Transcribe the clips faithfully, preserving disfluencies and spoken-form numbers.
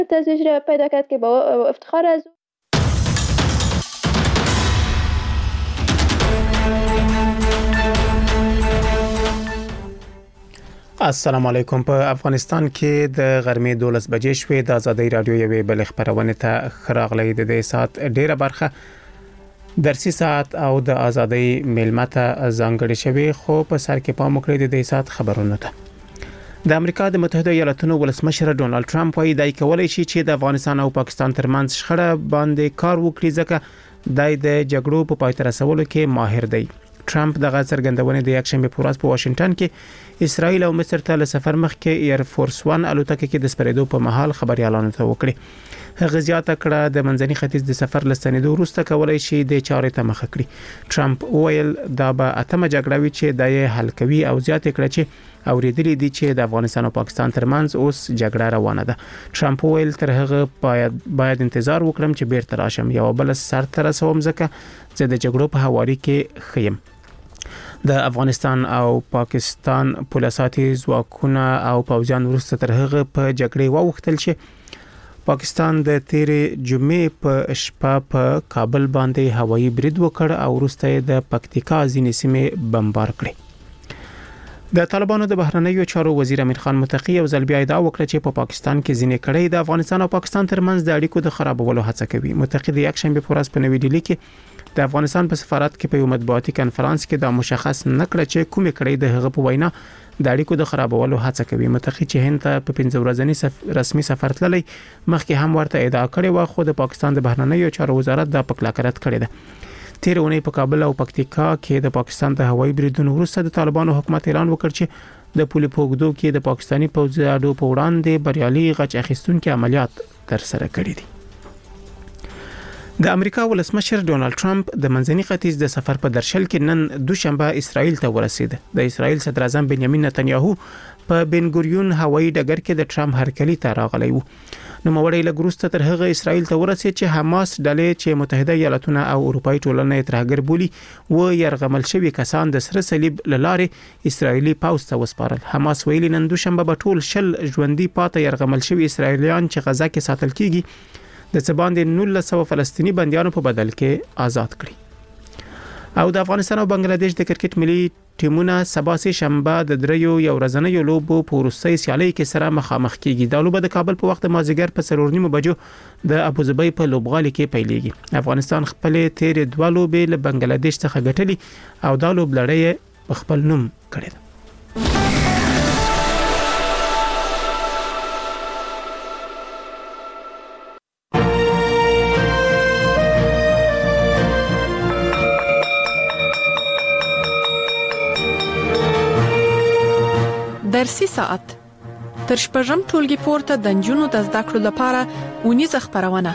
تزویج پیدا کرد که با افتخار از السلام علیکم. په افغانستان کې د غرمې دولس بجې شوې. د ازادي رادیو یوې بل خبرونه ته خراغلی د دې سات ډیره برخه درسي ساعت او د ازادي میلمته ځانګړي شوی، خو په سر کې پام وکړئ د دې سات خبرونه ته. د امریکا د متحده ایالاتونو ولسمشر ډونالد ټرمپ وايي دای کولای شي چې د افغانستان او پاکستان ترمنځ شخړه باندې کار وکړي، ځکه دای د جګړو په پای ته رسولو کې ماهر دی. ټرمپ دغه څرګندونه د یکشنبه په ورځ په واشنگټن کې اسرائیل او مصر ته له سفر مخکې ایر فورس ون الوتکه کې د سپریدو په محل خبريالانو ته وکړي. هغه زیاته کړه د منځني ختیځ د سفر لستنیدو وروسته کولای شي د چارې ته مخه کړي. ټرمپ ویل دا به اتمه جګړه وي چې د حل کوي او زیاته کړه چې اوریدلې دي چې د افغانستان او پاکستان ترمنځ اوس جګړه روانه ده. ټرمپ ویل تر هغه باید باید انتظار وکړم چې بیرته راشم، یو بل سر تر رسوم، ځکه چې د جګړو په حواله کې خیم. د افغانستان او پاکستان پولیساتي ځواکونه او پوځیان ورسته تر هغه په جګړې واوښتل چې پاکستان د تیرې جمعې په شپه په کابل باندې هوایي برید وکړ او ورسته د پکتیکا ځینې سیمې بمبار کړې. د طالبانو د بهرنیو چارو وزیر امیر خان متقی او ځل بیا ادعا وکړه چې په پا پاکستان کې ځینې کړي د افغانستان او پاکستان ترمنځ د اړیکو د خرابولو هڅه کوي. متقی د یکشنبه په ورځ په نوې ډیلي کې د افغانستان په سفارت کې په یو مطبوعاتي کانفرنس کې دا مشخص نکړه چې کومې کړي د هغه په وینا د اړیکو د خرابولو هڅه کوي. متقی چې هند ته په پنځه ورځنی سف... رسمي سفر تللی مخکې هم ورته ادعا کړې و، خو د پاکستان د بهرنیو چارو وزارت دا پکلاک رد کړی ده. تیر اونۍ په کابل او پکتیکا کې د پاکستان د هوایي بریدونو وروسته د طالبانو حکومت اعلان وکړ چې د پولي پوګدو کې د پاکستاني پوځیانو په وړاندې بریالي غچ اخیستونکو عملیات تر سره کړي دي. د امریکا ولسمشر ډونالد ټرمپ د منځني ختیځ د سفر په درشل کې نن دوشنبه اسرائیل ته ورسید. د اسرائیل صدر اعظم بنیامین نتنیاهو په بن ګوریون هوایي ډګر کې د ټرمپ هرکلی ته راغلی وو. نو موړی لګروسته تر هغه اسرائیل ته ورسید چې حماس ډلې چې متحده ایالاتونه او اروپאי ټولنه یې ترهګر بولي و يرغمل شوی کسان د سره صلیب لاره اسرائیلي پاوځ ته وسپارل. حماس ویلي نن دوشنبه به ټول شل ژوندۍ پاتې يرغمل شوی اسرائیلیان چې غزا کې ساتل کیږي د څه باندې نولس سوه فلسطینی بنديانو په بدل کې آزاد کړي. او د افغانستان او بنگلاديش د کرکټ ملي ټیمونه سبا سه شنبه د دریو یو ورځنیو لوبو په وروستۍ سیالۍ کې سره مخامخ کیږي. د لوبه د کابل په وخت مازیګر په څلور نیمو بجو د ابوظبي په لوبغالي کې پیلېږي. افغانستان خپل تیر دوه لوبې له بنگلاديش څخه ګټلې او دا لوب لړۍ په خپل نوم کړې ده. درسي ساعت تر شپږم ټولګي پورته د نجونو د زده کړو لپاره ونیزه خبرونه.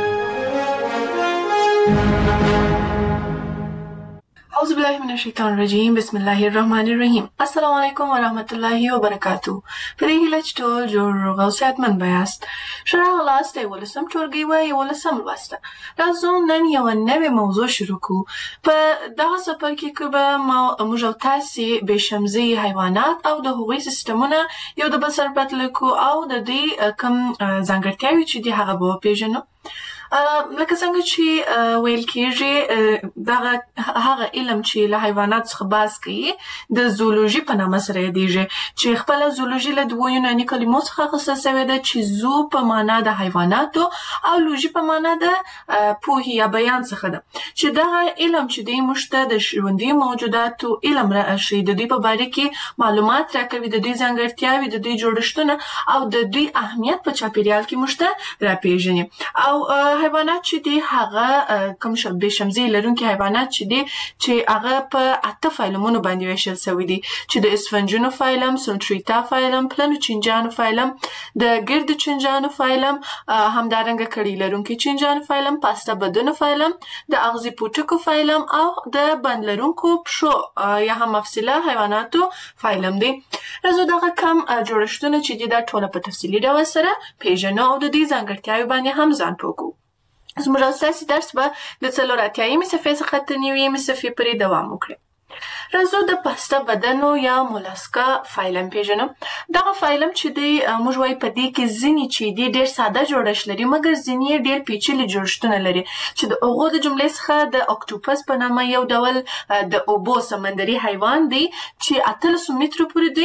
اعوذ بالله من الشیطان الرجیم، بسم الله الرحمن الرحیم. السلام علیکم و رحمت الله و برکاته. په دې هیله چې ټول جوړ روغ او صحتمند بیاست. ښه راغلاست د ولسم ټولګي و یولسم لوسته. راځو نن یو نوې موضوع شروع کړو. په دغه څپرکي کې به موږ او تاسې بېشمزي حیوانات او د هغوی سیستمونه یو د بل سره پرتله کوو او د دوی کوم ځانګړتیاوې چې دي هغه به وپېژنو. لکه څنګه چې ویل کېږي دغه هغه علم چې له حیوانات څخه بحث کوي د زولوژي په نامه سره یادېږي، چې خپله زولوژي له دوو یوناني کلمو څخه اخیستل شوې ده چې زو په معنا د حیواناتو او لوژي په معنا د پوهې یا بیان څخه ده، چې دغه علم چې دی موږ ته د ژوندي موجوداتو علم راښیي، د دوی په باره کې معلومات راکوي، د دوی ځانګړتیاوې، د دوی جوړښتونه او د دوی اهمیت په چاپیریال کې موږ ته راپېژني. او حیوانات چې دي هغه کوم بېشمزي لرونکي حیوانات چې دي چې هغه په اته فایلمونو باندې ویشل شوي دي، چې د اسفنجونو فایلم، سونټریتا فایلم، پلنو چینجانو فایلم، د ګردو چینجانو فایلم، همدارنګه کړي لرونکي چینجانو فایلم، پاستا بدنو فایلم، د اغزي پوټکو فایلم او د بند لرونکو پښو یا هم مفصله حیواناتو فایلم دی. راځو دغه کم جوړښتونه چې دي دا ټوله په تفصیلي ډول سره پیژنو او د دې ځانګړتیاوې باندې هم ځان پوه کړو. زموږ اساسي درس به د څلور اتیایمې صفحې څخه تر نوي صفحې پورې دوام وکړي. راځو د پاستا بدنو یا مولاسکا فایلم پیژنو. دغه فایلم چې دی موږ وایي په دې کې ځینې چې دی ډېر ساده جوړښت لري مګر ځینې یې ډېر پیچلي جوړښتونه لري چې د هغو د جملې څخه د اکټوپس په نامه یو ډول د اوبو سمندري حیوان دی چې اتلسو مترو پورې دی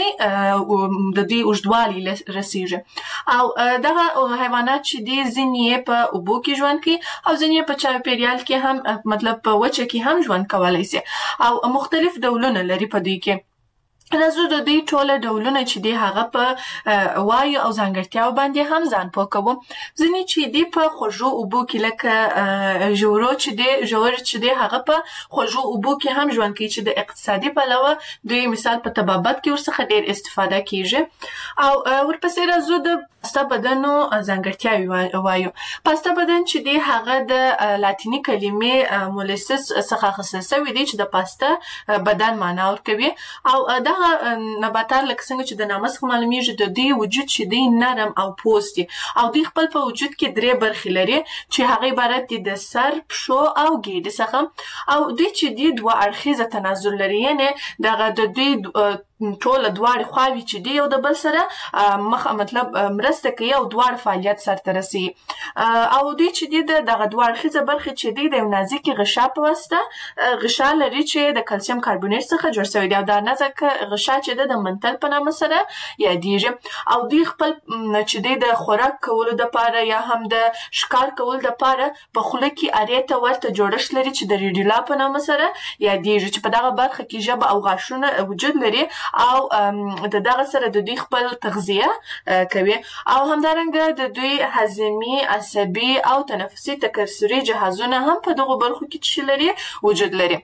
د دوی اوږدوالی رسیږي او دغه حیوانات چې دی ځینې یې په اوبو کې ژوند کوي او ځینې یې په چاپیریال کې هم مطلب په وچه کې هم ژوند کولی شي او مختلف ډولونه لري په دوی کې. راځو د دوی ټوله ډولونه چې دی هغه په وایو او ځانګړتیاو باندې هم ځان پوه کوو. ځینې چې دی په خوږو اوبو کې لکه ژورو چې دی ژور چې دی هغه په خوږو اوبو کې هم ژوند کوي چې د اقتصادي پلوه دوی مثال په طبابت کې ورڅخه ډېر استفاده کیږي. او ورپسې راځو د پاستا بدنو ځانګړتیاوې وایو. پاستا بدن چې دی هغه د لاتیني کلمې مولسس څخه اخیستل شوی دی چې د پاستا بدن معنا ورکوي او دا نباتات لکه څنګه چې د نامه څخه معلومیږي د دوی وجود چې دی نرم او پوست دی او دوی خپل په وجود کې درې برخې لري چې هغه عبارت دي د سر، پښو او ګیډې څخه او دوی چې دی دوه اړخیزه تناسل لري یعنې دغه د دوی ټوله دواړې خواوې چې دی یو د بل سره مخ مطلب مرسته کوي او دواړه فعالیت سرته رسوي او دوی چې دی د دغه دوه اړخیزه برخې چې دی د یو نازکې غشا په واسطه غشا لري چې د کلسیم کاربونیټ څخه جوړ شوی دی او دا نازکه غشا چې ده د منتل په نامه سره یادیږي او دوی خپل چې دی د خوراک کولو دپاره یا هم د ښکار کولو دپاره په خوله کې ارې ته ورته جوړښت لري چې د ریډیولا په نامه سره یادیږي چې په دغه برخه کې ژبه او غاښونه وجود لري او د دغه سره د دوی خپل تغذیه کوي او همدارنګه د دوی هضمي، عصبي او تنفسي تکثري جهازونه هم په دغو برخو کې چې لري وجود لري.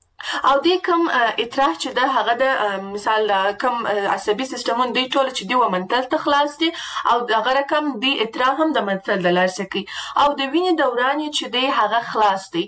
او دوی کوم اطراح چې ده هغه د مثال کوم عصبي سیستمونه دوی ټول چې دی و منتل ته خلاص دي او دغه رقم دی اطراح هم د منتل د لارې څخه کوي او د وینې دوران چې دی هغه خلاص دی.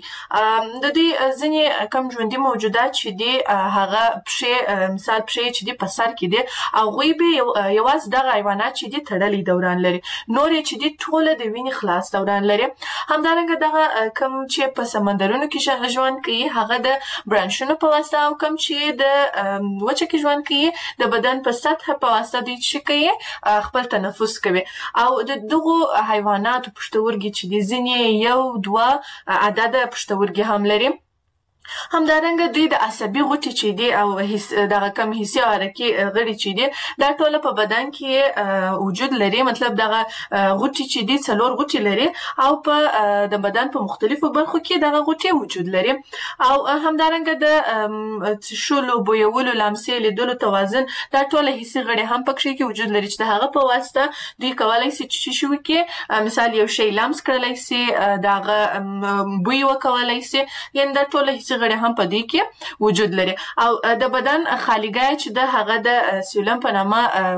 د دوی ځینې کم ژوندي موجودات چې دی هغه پښې مثال پښې چې دی په سر کې دی هغوی به یوازې دغه حیوانات چې دی تړلی دوران لري نور یې چې دی ټوله د وینې خلاص دوران لري. همدارنګه دغه کم چې په سمندرونو کې ژوند کوي هغه د برانشونو په واسطه او کوم چې د وچه کې ژوند کوي د بدن په سطح په واسطه دوی چې کوي خپل تنفس کوي او د دغو حیواناتو پښتورګي چې دي ځینې یو دوه عدده پښتورګي هم لري. همدارنګه دوی د عصبي غوټې چې دي او دغه کم حسي او حرکي غړي چې دي دا ټوله په بدن کې وجود لري مطلب دغه غوټې چې دي څلور غوټې لري او په د بدن په مختلفو برخو کې دغه غوټې وجود لري او همدارنګه د څښلو، بویولو، لمسې، لیدلو، توازن دا ټوله حسي غړي هم پکې کې وجود لري چې د هغه په واسطه دوی کولی شي چې شي وکړي مثال یو شی لمس کړلی شي دغه بوی وکولی شي یعنې دا ټوله حسي غړي هم په دې کې وجود لري او د بدن خالیګاه چې د هغه د سیلم په نامه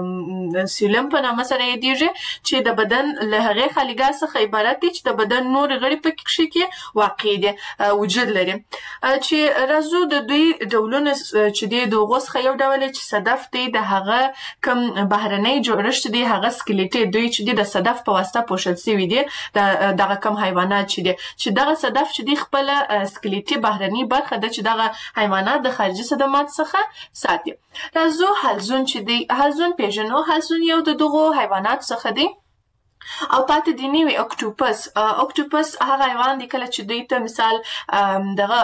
سیلم په نامه سره یادیږي چې د بدن له هغې خالیګاه څخه عبارت دی چې د بدن نور غړي په کې واقع دي وجود لري. چې راځو د دوی ډولونه چې دی د هغو څخه یو ډول چې صدف دی د هغه کوم بهرنی جوړښت دی هغه سکلیټي دوی چې دی د صدف په واسطه پوښل شوي دي دغه کوم حیوانات چې دی چې دغه صدف چې دی خپله سکلیټي بهرني برخه ده چې دغه حیوانات د خارجي صدمات څخه ساتي. راځو حلزون چې دی حلزون پیژنو. حلزون یو د دغو حیوانات څخه دی او پاتې دی نوی اکټوپس. اکټوپس هغه حیوان دی کله چې دوی ته مثال دغه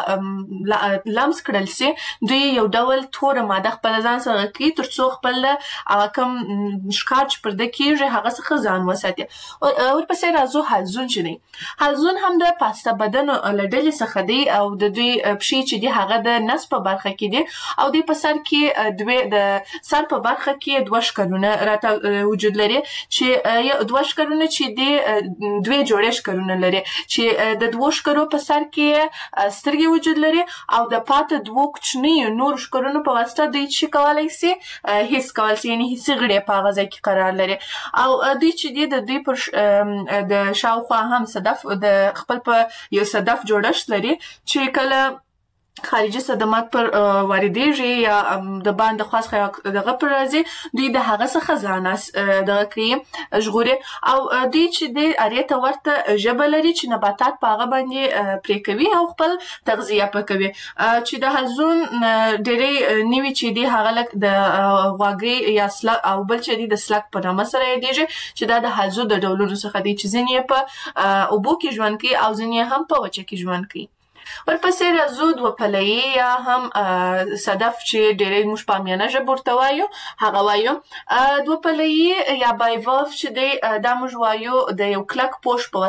لمس کړل شي دوی یو ډول توره ماده خپله ځان سره کوي تر څو خپل کوم ښکار چې پر ده کېږي هغه څخه ځان وساتي. ورپسې راځو حلزون چې دی. حلزون هم د پاستا بدنو له ډلې څخه دی او د دوی پښې چې دی هغه د نس په برخه کې دی او دوی په سر کې دوی د سر په برخه کې دوه ښکرونه راته وجود لري چې دوه ښکرونه چې دی دوی جوړې ښکرونه لري چې د دوو ښکرو په سر کې سترګې وجود لري او د پاته دوو کوچنیو نورو ښکرونو په واسطه دوی چې کولی شي حس کولی شي یعنې حسي غړي په هغه ځای کې قرار لري او دوی چې دی د دوی پر د شاوخوا هم صدف د خپل په یو صدف جوړښت لري چې کله خارجي صدمات پر واردېږي یا د باندې خاص دغه پر راځي دوی د هغه څخه ځان دغه کوي ژغوري او دوی چې د اړې ته ورته ژبه لري چې نباتات په هغه باندې پرې کوي او خپل تغذیه پکوي چې د حلزون ډېرې نوي چې دی هغه لک د غواګۍ یا سلک او بل چې دی د سلک په نامه سره یادېږي چې دا د حلزون د ډولونو څخه دی چې ځینې په اوبو کې ژوند کوي او ځینې هم په وچه کې ژوند کوي. ورپسې راځو دوه پلهیي یا هم صدف چې ډېری موږ په عامیانه ژبه ورته وایو هغه وایو. دوه پلهیي یا بایوولف چې دی دا موږ وایو د یو کلک پوش په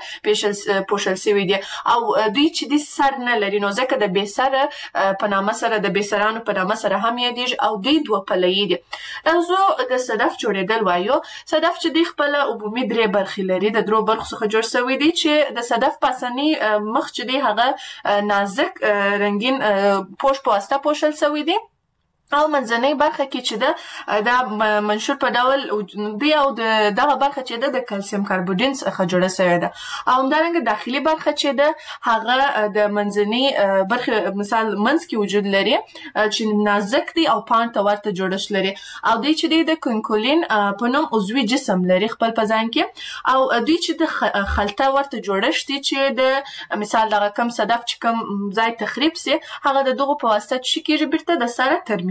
واسطه پوښل سوي دي او دوی چې دی سر نه لري نو ځکه د بې سره په نامه سره د بې سرانو په نامه سره هم یادېږي او دوی دوه پلهیي دي. راځو د صدف جوړېدل وایو. صدف چې دی خپله عمومي درې برخې لري د درو برخو څخه جوړ سوی دی چې د صدف پاسني مخ چې دی هغه نازک رنگین پوش په واسطه پوښل سوی دی او منځنۍ برخه کې چې ده دا منشور په ډول دی او دغه برخه چې ده د کلسیم کاربوډین څخه جوړه سوې ده او همدارنګه داخلي برخه چې ده هغه د منځنۍ برخه مثال منځ کې وجود لري چې نازک دی او پاڼ ته ورته جوړښت لري او دوی چې دی د کونکولین په نوم عضوي جسم لري خپل په ځان کې او دوی چې د خلطه ورته جوړښت دی چې د مثال دغه کم صدف چې کم ځای تخریب سي هغه د دغو په واسطه چې کېږي بیرته د سره ترمیم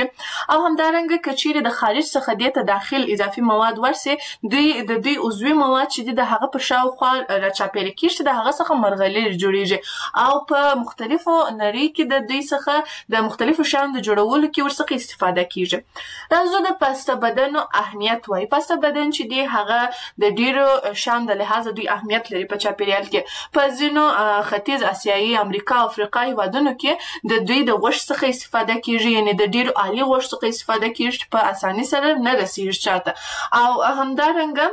او همدارنګه کچېرې د خارج څخه دې ته داخل اضافي مواد ورسي دوی د دوی عضوي مواد چې د هغه په شاوخوا راچاپېره کېږي د هغه څخه مرغلرې جوړېږي او په مختلفو نړۍ کې د دوی څخه د مختلفو شیانو د جوړولو کې ورڅخه استفاده کېږي. راځو د پاسته بدن اهمیت وایي. پاسته بدن چې دی هغه د ډېرو شیانو د لحاظه دوی اهمیت لري په چاپېریال کې. په ځینو ختیځ اسیایي امریکا او افریقا هېوادونو کې د دوی د غوښې څخه استفاده کېږي یعنې د ډېرو عالي غوښې څخه استفاده کېږي چې په اسانۍ سره نه رسېږي چاته او همدارنګه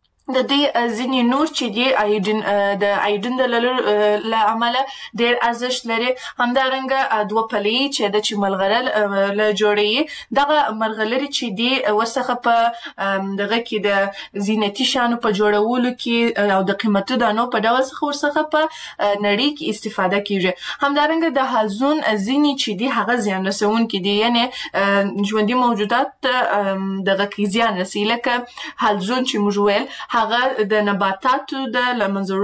د دې ځینې نور چې دی ایډین د ایډین د له امله ډېر ارزښت لري. همدارنګه دوه پلهیي چې د چې ملغلره له جوړوي دغه مرغلرې چې دی ورڅخه په دغه کې د زینتي شیانو په جوړولو کې او د قیمتي دانو په ډول څخه ورڅخه په نړۍ کې استفاده کېږي. همدارنګه د حلزون ځینې چې دی هغه زیان رسونکي دي یعنې ژوندي موجودات دغه کې زیان رسوي لکه حلزون چې موږ ویل هغه د نباتاتو د لمنځه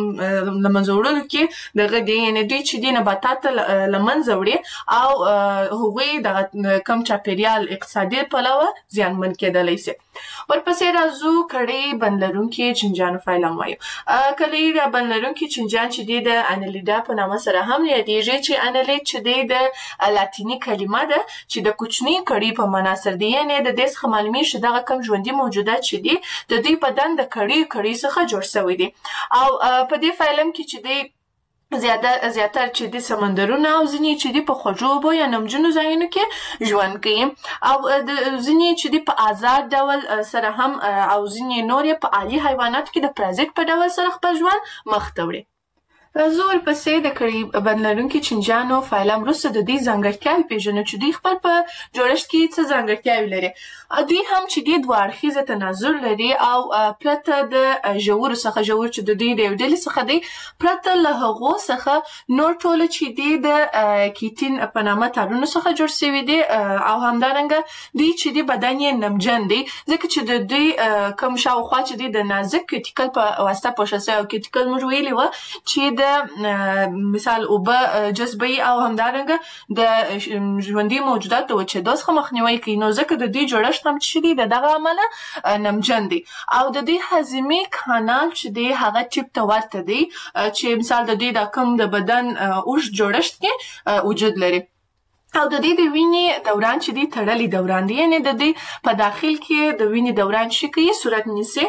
وړلو کې دغه دی یعنې دوی چې دی نباتات له منځه وړي او هغوی دغه کم چاپېریال اقتصادي پلوه زیانمن کېدلی سي. ورپسې راځو کړۍ بند لرونکي چینجیانو فایلم وایو. کړۍ بند لرونکي چینجیان چې دی د انلیډا په نامه سره هم یادېږي چې انلیډ چې دی د لاتیني کلمه ده چې د کوچنۍ کړۍ په معنا سره دی یعنې د دې څخه معلومیږي چې دغه کم ژوندي موجودات چې دي د دوی بدن د کړۍ کړۍ څخه جوړ شوی دی او په دې فایلم کې چې دی زیاده زیاتره چې د سمندرونو او ځینې چې د په خوږو اوبو یا نمجنو ځایونو کې ژوند کوي او د ځینې چې د په آزاد ډول سره هم او ځینې نور یې په عالي حیواناتو کې د پرازیت په ډول سره خپل ژوند مخ ته وړي. راځو ورپسې د کړۍ بند لرونکي چینجیانو فایلم وروسته د دوی ځانګړتیاوې پېژنو چې دوی خپل په جوړښت کې څه ځانګړتیاوې لري. دوی هم چې دی دوه اړخیزه تناظر لري او پرته د ژورو څخه ژور چې د دوی د یو ډلې څخه دی پرته له هغو څخه نور ټوله چې دی د کیټین په نامه تارونو څخه جوړ شوي دي او همدارنګه دوی چې دی بدن یې نمجن دی ځکه چې د دوی کوم شاوخوا چې دی د نازک کیټیکل په واسطه پوښل شوی او کیټیکل موږ ویلي وه چې د مثال اوبه جذبوي او همدارنګه د ژوندي موجوداتو د وچېدو څخه مخنیوی کوي نو ځکه د دوی جوړښت هم چې دی د دغه امله نمجن دی او د دوی هضمي کانال چې دی هغه ټیپ ته ورته دی چې مثال د دوی د کوم د بدن اوږد جوړښت کې وجود لري او د دې د وینې دوران چې دی تړلی دوران دی یعنې د دې په داخل کې د وینې دوران چې کوي صورت نیسي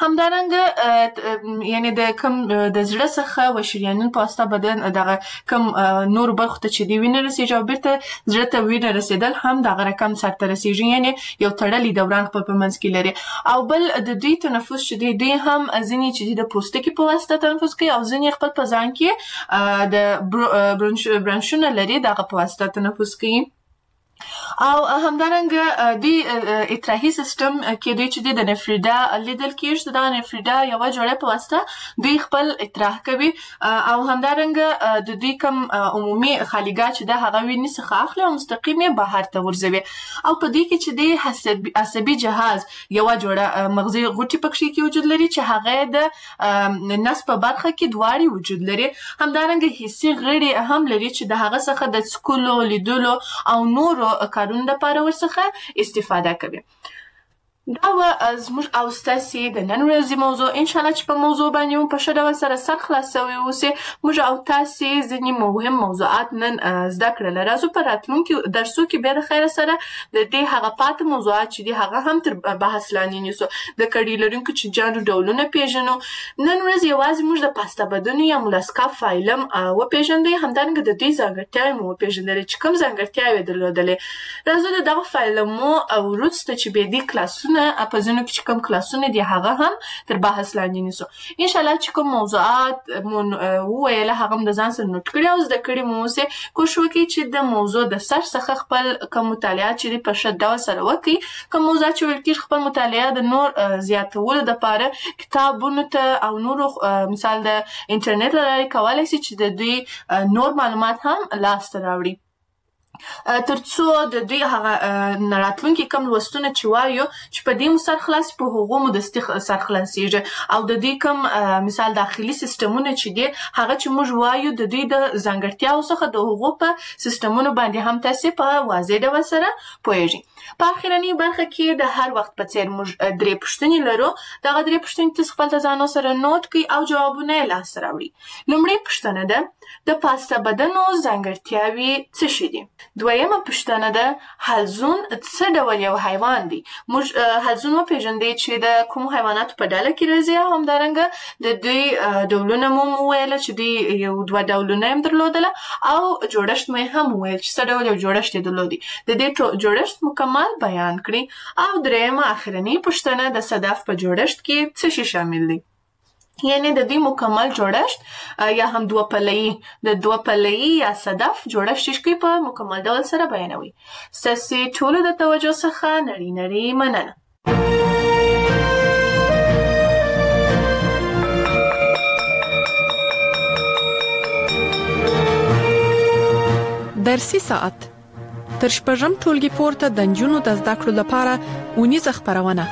همدارنګه یعنې د کوم د زړه څخه و شریانونو په واسطه بدن دغه کوم نور برخو ته چې دی وینه رسېږي او بیرته زړه ته وینه رسېدل هم دغه رقم سرته رسېږي یعنې یو تړلی دوران خپل په منځ کې لري او بل د دوی تنفس چې دی دوی هم ځینې چې دی د پوستکي په واسطه تنفس کوي او ځینې خپل په ځان کې د برانشونه لري دغه په واسطه تنفس کوي او همدارنګه د اطراحي سیستم کې دوی چې د نفریدا لیدل کېږي د نفریدا یو جوړه په واسطه دوی خپل اطراح کوي او همدارنګه د دوی کوم عمومي خالیګاه چې د هغه وینې څخه اخلي او مستقیم بهر ته ورځوي او په دې کې چې د عصبي جهاز یو جوړه مغزي غوټي پکې کې وجود لري چې هغه د نس په برخه کې دواړي وجود لري. همدارنګه حسي غړي هم لري چې د هغه څخه د څکلو لیدلو او نورو کارونو لپاره ورڅخه استفاده کوي. دا و زموږ او ستاسې د نن ورځې موضوع. انشاءالله چې په موضوع باندې مو په ښه ډول سره سر خلاصوي اوسئ. موږ او تاسې ځینې مهم موضوعات نن زده کړل. راځو په راتلونکي درسو کې بیا د خیره سره د دې هغه پاتې موضوعات چې دي هغه هم تر بحث لاندې نیسو. د کړي لرونکو چینجانو ډولونه پیژنو. نن ورځ یوازې موږ د پاستا بدنو یا مولاسکا فایلم وپیژندئ. همدارنګه د دوی ځانګړتیاوې مو وپیژندلې چې کوم ځانګړتیاوې درلودلې. راځو د دغه فایلمو وروسته چې بیا دې کلاسونه په ځینو کې چې کوم کلاسونه دي هغه هم تر بحث لاندې نیسو. انشاءالله چې کوم موضوعات مو وویله هغه هم د ځان سره نوټ کړي او زده کړي مو اوسئ. کوشش وکړئ چې د موضوع د سر څخه خپل کوم مطالعات چې دي په ښه ډول سره وکړئ. کوم موضوعات چې ویل کېږي خپل مطالعه د نور زیاتولو دپاره کتابونو ته او نورو مثال د انټرنیټ له لارې کولی شي چې د دوی نور معلومات هم لاسته راوړي. تر څو د دوی هغه راتلونکي کوم لوستونه چې وایو چې په دې مو سر خلاصي په هغو مو دستي سر خلاصېږي او د دوی کوم مثال داخلي سیستمونه چې دي هغه چې موږ وایو د دوی د ځانګړتیاو څخه د هغو په سیستمونو باندې هم تاسې په واضح ډول سره پوهېږئ. په اخرنۍ برخه کې د هر وخت په څېر موږ درې پوښتنې لرو. دغه درې پوښتنې تاسو خپل د ځانو سره نوټ کړئ او جوابونه یې لاسته راوړئ. لومړۍ پوښتنه ده د پاستا بدنو ځانګړتیاوې څه شي دي؟ دویمه پوښتنه ده حلزون څه ډول یو حیوان دی؟ موږ حلزون وپېژندئ چې د کومو حیواناتو په ډله کې راځي او همدارنګه د دوی ډولونه مو وویله چې دوی یو دوه ډولونه یې هم درلودله او جوړښت مو یې هم وویل چې څه ډول یو جوړښت یې درلودی. د دې جوړښت مکمل بیان کړئ. او درېیمه اخرنۍ پوښتنه د صدف په جوړښت کې څه شي شامل دی؟ یعنی د دې مکمل جوړښت یا هم دوه پله‌یي د دوه پله‌یي یا صدف جوړښت چې په مکمل ډول سره بیانوي. ستاسې ټولو د توجه څخه نړۍ نړۍ مننه. درسي ساعت تر شپږم ټولګي پورته د نجونو د زده کړو لپاره اونیزه خپرونه.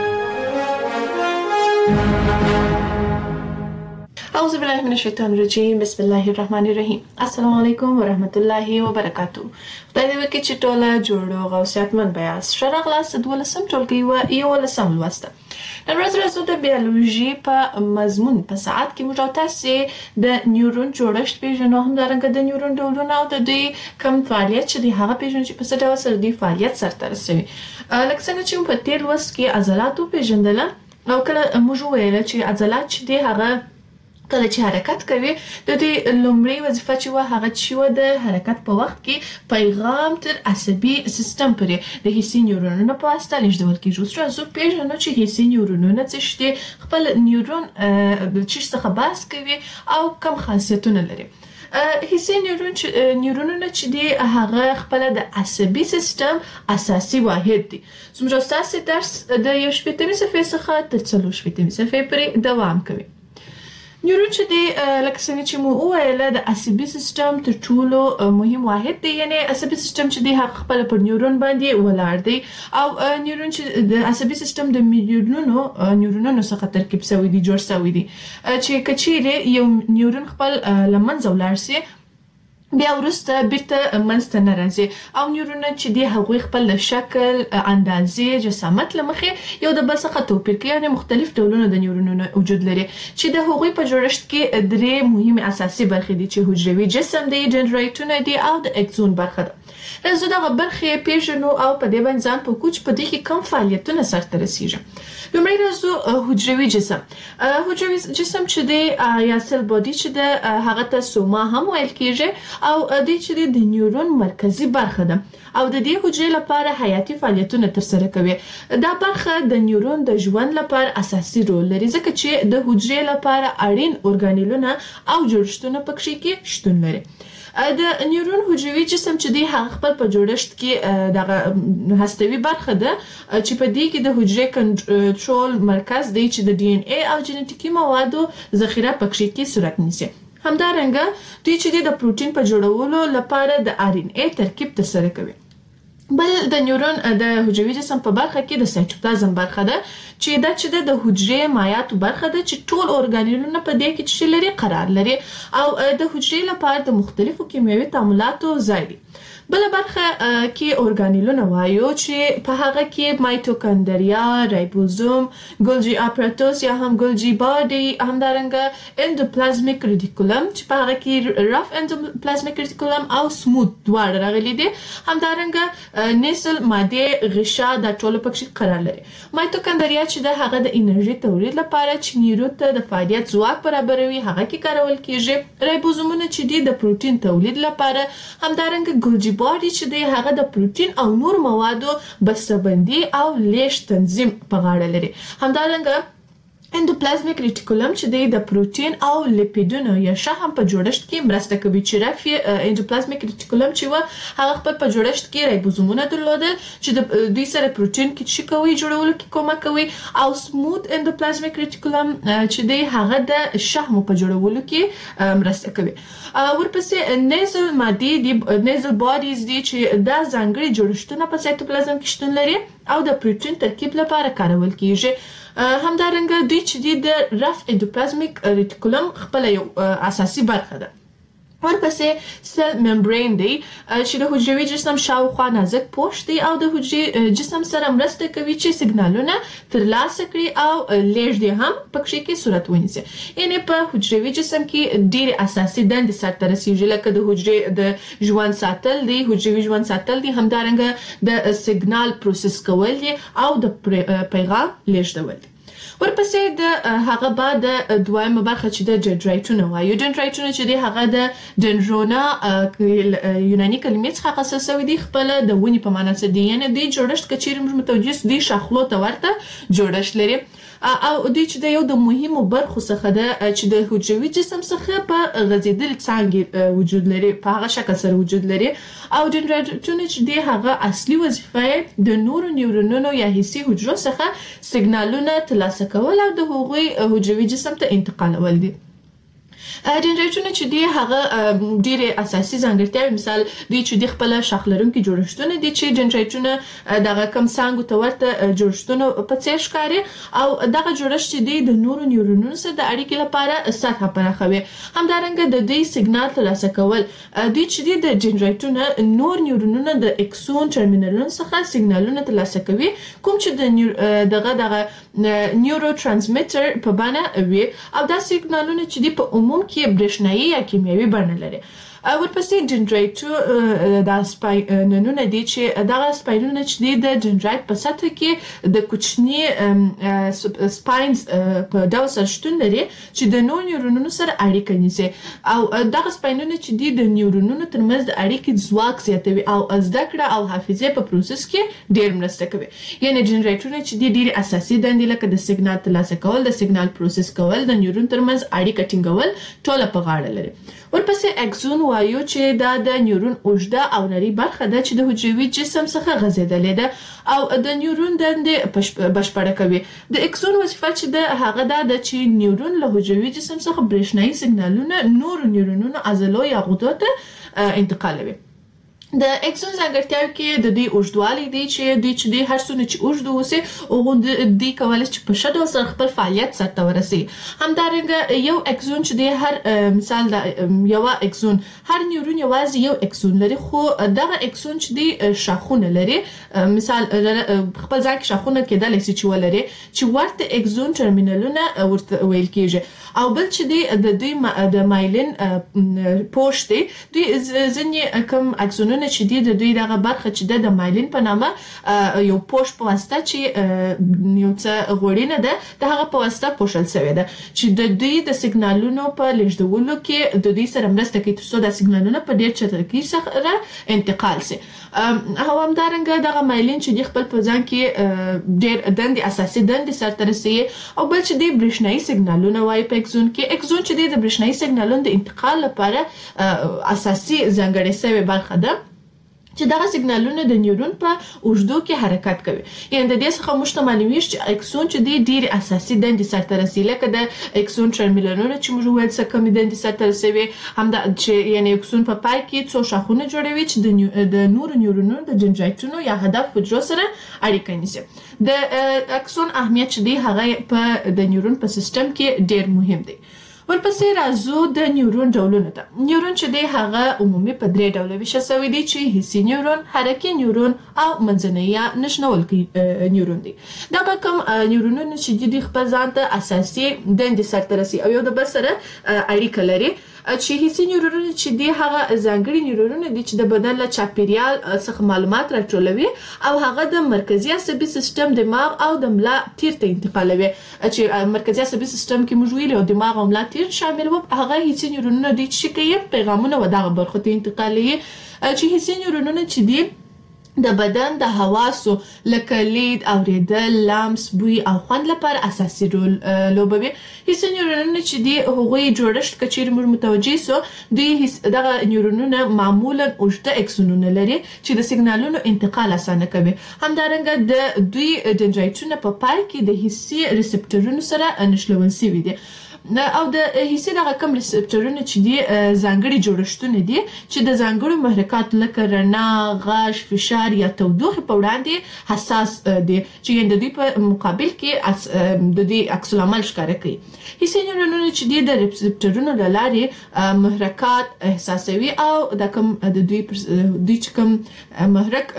اعوذ بالله من الشیطان الرجیم. بسم الله الرحمن الرحیم. السلام علیکم ورحمت الله وبرکاتو. خدای دې وکړي چې ټوله جوړ او صحتمند بیاست. ښه راغلاست د دولسم ټولګي و یولسم لوسته. نن ورځ راځو د بیولوژي په مضمون په ساعت کې موږ تاسې د نیورون جوړښت پیژنو، همدارنګه د نیورون ډولونه او د دوی کوم فعالیت چې دی هغه پیژنو چې په څه ډول سره دوی فعالیت سرته رسوي. لکه څنګه چې په تېر لوست کې عضلات وپېژندله او کله موږ وویله چې عضلات چې دی هغه کله چې حرکت کوي د دې لومړی وظیفه چې وه هغه چې وه د حرکت په وخت کې پیغام تر عصبي سیستم پورې د حسي نیورونونو په واسطه لیږدول کېږي. اوس راځو پېژنو چې حسي نیورونونه څه شي دي، خپل نیورون د څه څخه بحث کوي او کوم خاصیتونه لري. حسي نیورون نیورونونه چې دي هغه خپل د عصبي سیستم اساسي واحد دي. زموږ ستاسې درس د یو شپېتمې صفحې څخه تر څلور شپېتمې صفحې پورې دوام کوي. نیورون چې دی لکه څنګه چې مو وویله د عصبي سیستم تر ټولو مهم واحد دی، یعنی عصبي سیستم چې دی هغه خپل پر نیورون باندې ولاړ دی او نیورون چې د عصبي سیستم د میلیونونو نیورونونو څخه ترکیب شوی دی، جوړ شوی دی چې کچېرې یو نیورون خپل له منځه ولاړ سي بیا وروسته بیرته منځته نه راځي او نیورونونه چې دی هغوی خپل د شکل، اندازې، جسامت له مخې یو د بل څخه توپیر کوي، یعنې مختلف ډولونه د نیورونونو وجود لري چې د هغوی په جوړښت کې درې مهمې اساسي برخې دي چې حجروي جسم دی، ډندرایټونه دي او د اکسون برخه ده. راځو دغه برخې پېژنو او په دې باندې ځان پوه کړو چې په دې کې کوم فعالیتونه سرته رسېږي. لومړی راځو حجروي جسم. حجروي جسم چې دی یا سل باډي چې ده هغه ته سوما هم ویل کېږي او دې چې دی د نیورون مرکزي برخه ده او د دې حجرې لپاره حیاتي فعالیتونه ترسره کوي. دا برخه د نیورون د ژوند لپاره اساسي رول لري ځکه چې د حجرې لپاره اړین ارګانیلونه او جوړښتونه پکې کې شتون لري. د نیورون حجروي جسم چې دی هغه خپل په جوړښت کې دغه هستوي برخه ده چې په دې کې د حجرې کنټرول مرکز دی چې د ډي ان اي او جنټیکي موادو ذخیره پکې کې صورت نیسي. همدارنګه دوی چې د پروتین په جوړولو لپاره د ار ان اي ترکیب ترسره کوي. بل د نیورون د حجروي جسم په برخه کې د سایټوپلازم برخه ده چې دا چې د حجرې مایعاتو برخه ده چې ټول اورګانیلونه په دې کې چې لري قرار لري او د حجرې لپاره د مختلفو کیمیاوي تعاملاتو ځای دی. بل برخه کې اورګانیلونه وایو چې په هغه کې مایټوکاندریا، رایبوزوم، ګولجی اپاراتوس یا هم ګولجی باډي، همدارنګه اندوپلازمیک ریټیکولم چې په هغه کې رف اندوپلازمیک ریټیکولم او سموث دواړه راغلي دي، همدارنګه نیسل ماده غشا د ټولو پکې قرار لري. مایټوکاندریا چې د هغه د انرژي تولید لپاره چې نیورون ته د فعالیت ځواک برابروي هغه کې کارول کیږي. رایبوزومونه چې دي د پروتین تولید لپاره، همدارنګه ګولجی باډي چې دی هغه د پروتین او نور موادو بسته‌بندي او لیږد تنظیم په غاړه لري. همدارنګه اندوپلازمیک ریټیکولم چې دی د پروتین او لیپیډونو یا شحم په جوړښت کې مرسته کوي چې رفي اندوپلازمیک ریټیکولم چې و هغه خپل په جوړښت کې رایبوزومونه درلودل چې د دوی سره پروتین کې چې کوي جوړولو کې کومک کوي، او سموث اندوپلازمیک ریټیکولم چې دی هغه د شحم په جوړولو کې مرسته کوي. ورپسې نیزل مادي دی نیزل باډیز دي چې دا ځانګړي جوړښتونه په سایټوپلازم کې شتون لري او د پروتین ترکیب لپاره کارول کیږي. همدارنګه دوی چې دی د رف اندوپلازمیک ریټیکولم خپل یو اساسي برخه ده. ورپسې سل ممبرین دی چې د حجروي جسم شاوخوا نازک پوښ دی او د حجري جسم سره مرسته کوي چې سیګنالونه ترلاسه کړي او لیږد هم پکې کې صورت ونیسي. یعنی په حجروي جسم کې ډېر اساسي دندې سرته رسیږي لکه د حجرې د ژوند ساتل دی، حجروي ژوند ساتل دی، همدارنګه د سیګنال پروسس کول دي او د پیغام لیږدول دي. ورپسې د هغه بعد د دویمه برخه چې د ډندرایټونه وایو. ډندرایټونه چې دی هغه د ډندرونا یوناني کلمې څخه اخیستل شوی دی، خپل د ونې په معنا څه دی، یعنی د جوړښت کچېرې موږ متوجه دي شاخلو ته ورته جوړښت لري او دوی چې د یو د مهمو برخو څخه ده چې د حجروي جسم څخه په غځېدلې څانګې وجود لري، په هغه شکل سره وجود لري. او ډندرایټونه چې دی هغه اصلي وظیفه د نورو نیورونونو یا حسي حجرو څخه سیګنالونه ترلاسه کول او د هغوی حجروي جسم ته انتقالول دي. ډندرایټونه چې دی هغه ډېرې اساسي ځانګړتیاوې، مثال دوی چې د خپل شاخ لرونکي جوړښتونه دي چې ډندرایټونه دغه کم څانګو ته ورته جوړښتونو په څیر ښکاري او دغه جوړښت چې دی د نورو نیورونونو سره د اړیکې لپاره سطحه پراخوي. همدارنګه د دوی سیګنال ترلاسه کول، دوی چې دی د ډندرایټونه نور نیورونونه د اکسون ټرمینلونو څخه سیګنالونه ترلاسه کوي کوم چې د دغه دغه نیورو ترانسمیټر په بڼه وي او دا سیګنالونه چې دی په عموم کې برېښنايي یا کیمیاوي بڼه لري. ورپسې ډندرایټ دا سپاینونه دي چې دغه سپاینونه چې دي د ډندرایټ په سطح کې د کوچني سپاینز په ډول سره شتون لري چې د نورو نیورونونو سره اړیکه نیسي او دغه سپاینونه چې دي د نیورونونو ترمنځ د اړیکې ځواک زیاتوي او زده کړه او حافظه په پروسس کې ډېر مرسته کوي. یعنی ډندرایټونه چې دي ډېر اساسي دندې لکه د سیګنال ترلاسه کول، د سیګنال پروسس کول، د نیورون ترمنځ اړیکه ټینګول ټوله په غاړه لري. ورپسې اکسون وایو چې دا د نیورون اوږده او نرۍ برخه ده چې د حجروي جسم څخه غځېدلې ده او د نیورون دندې بشپړه کوي. د اکسون وظیفه چې ده هغه دا ده چې نیورون له حجروي جسم څخه برېښنايي سیګنالونه نورو نیورونونو عضلو یا غدو ته انتقالوي. د اکسون ځانګړتیاوې کې د دوی اوږدوالی دی چې دوی چې دی هر څومره چې اوږد واوسي هغه دوی کولی چې په ښه ډول سره خپل فعالیت سرته ورسوي. همدارنګه یو اکسون چې دی هر مثال د یوه اکسون هر نیورون یوازې یو اکسون لري خو دغه اکسون چې دی شاخونه لري، مثال خپل ځای کې شاخونه کېدلی شي چې ولري چې ورته اکسون ټرمینلونه ورته ویل کېږي. او بل چې دی د دوی د مایلین پوښ دی، دوی ځینې کم اکسونونه چې دی د دوی دغه برخه چې د مایلین په نامه یو پوښ په واسطه چې یو څه غوړینه ده د هغه په واسطه پوښل شوې ده چې د دوی د سیګنالونو په لیږدولو کې د دوی سره مرسته کوي ترڅو د سیګنالونه په ډېر چټکۍ سره انتقال شي. او همدارنګه دغه مایلین چې دی خپل په ځان کې ډېر دندې اساسي دندې سرته رسوي او بل چې دی برېښنايي سیګنالونه وایي په اکسون کې اکسون چې د برېښنايي سیګنالونو د انتقال لپاره اساسي ځانګړې شوی برخه ده چې دا سیګنالونه د نیورون په اوږدو کې حرکت کوي. یعنې د دې څخه موږ ته معلومیږي چې اکسون چې دی ډېر اساسي دندې سرته رسوي، لکه د اکسون ټرمینلونه چې موږ ویل څه کومې دندې سرته رسوي، همدا چې یعنې اکسون په پای کې څو شاخونه جوړوي چې د د نورو نیورونونو د دندرایټونو یا هدف حجرو سره اړیکه نیسي. د اکسون اهمیت چې دی هغه په د نیورون په سیستم کې ډېر مهم دی. ورپسې راځو د نیورون ډولونو ته. نیورون چې دی هغه عمومي په درې ډوله ویشل شوی دی چې حسي نیورون، حرکي نیورون او منځنی یا نښلونکی نیورون دی. دا به کوم نیورونونه چې دی خپل ځان ته اساسي دندې سرته رسوي او یو د بل سره اړیکه لري. چې حسي نیورونونه چې دی هغه ځانګړي نیورونونه دي چې د بدن له چاپیریال څخه معلومات راټولوي او هغه د مرکزي عصبي سیستم، دماغ او د ملا تیر ته انتقالوي. چې مرکزي عصبي سیستم کې موږ ویلو دماغ او ملا تیر شامل وو، هغه حسي نیورونونه دي چې کوي پیغامونه و دغه برخو ته انتقالوي. چې حسي نیورونونه چې دي د بدن د حواسو لکه لید، اوریدل، لمس، بوی او خوند لپاره اساسي رول لوبوي. حسي نیورونونه چې دي هغوی جوړښت کچېرې موږ متوجه سو، دوی دغه نیورونونه معمولا اوږده اکسونونه لري چې د سیګنالونو انتقال اسانه کوي. همدارنګه د دوی دندرایټونه په پای کې د حسي ریسپټورونو سره نښلول شوي دي. او د حسي دغه کوم ریسپټورونه چې دي ځانګړي جوړښتونه دي چې د ځانګړو محرکاتو لکه رڼا، غږ، فشار یا تودوخې په وړاندې حساس دي، چې د دوی په مقابل کې د دوی عکس العمل ښکاره کوي. حسي نیورونونه چې دي د ریسپټورونو له لارې محرکات احساسوي او د کوم د دوی دوی چې کوم محرک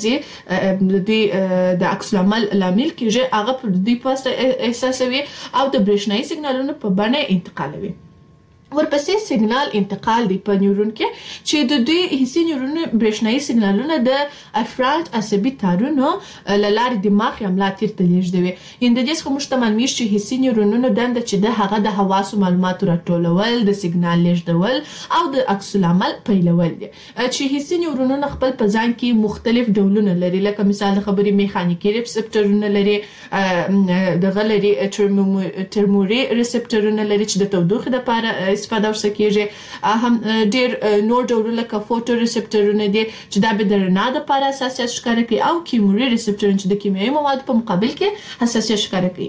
راځي د دوی د عکس العمل لامل کېږي هغه په دوی پاسه احساسوي او د برېښنايي سیګنالونو په بڼه انتقالوي. ورپسې سیګنال انتقال دی په نیورون کې چې د دوی حسي نیورونو برېښنايي سیګنالونه د افرانت عصبي تارونو له لارې دماغ یا ملا تیر ته لیږدوي. یعنې د دې څخه موږ ته معلومیږي چې حسي نیورونونو دنده چې د هغه د حواسو معلوماتو راټولول، د سیګنال لیږدول او د عکس العمل پیلول دي. چې حسي نیورونونه خپل په ځان کې مختلف ډولونه لري، لکه مثال د خبرې میخانیکي ریسپټورونه لري، دغه لري ترموري ریسپټورونه لري چې د تودوخې لپاره استفاده ورسره کېږي. هم ډېر نور ډولونه لکه فوټو ریسپټورونه دي چې دا به د رڼا دپاره حساسیت ښکاره کوي او کیموري ریسپټورونه چې د کیمیاوي موادو په مقابل کې حساسیت ښکاره کوي.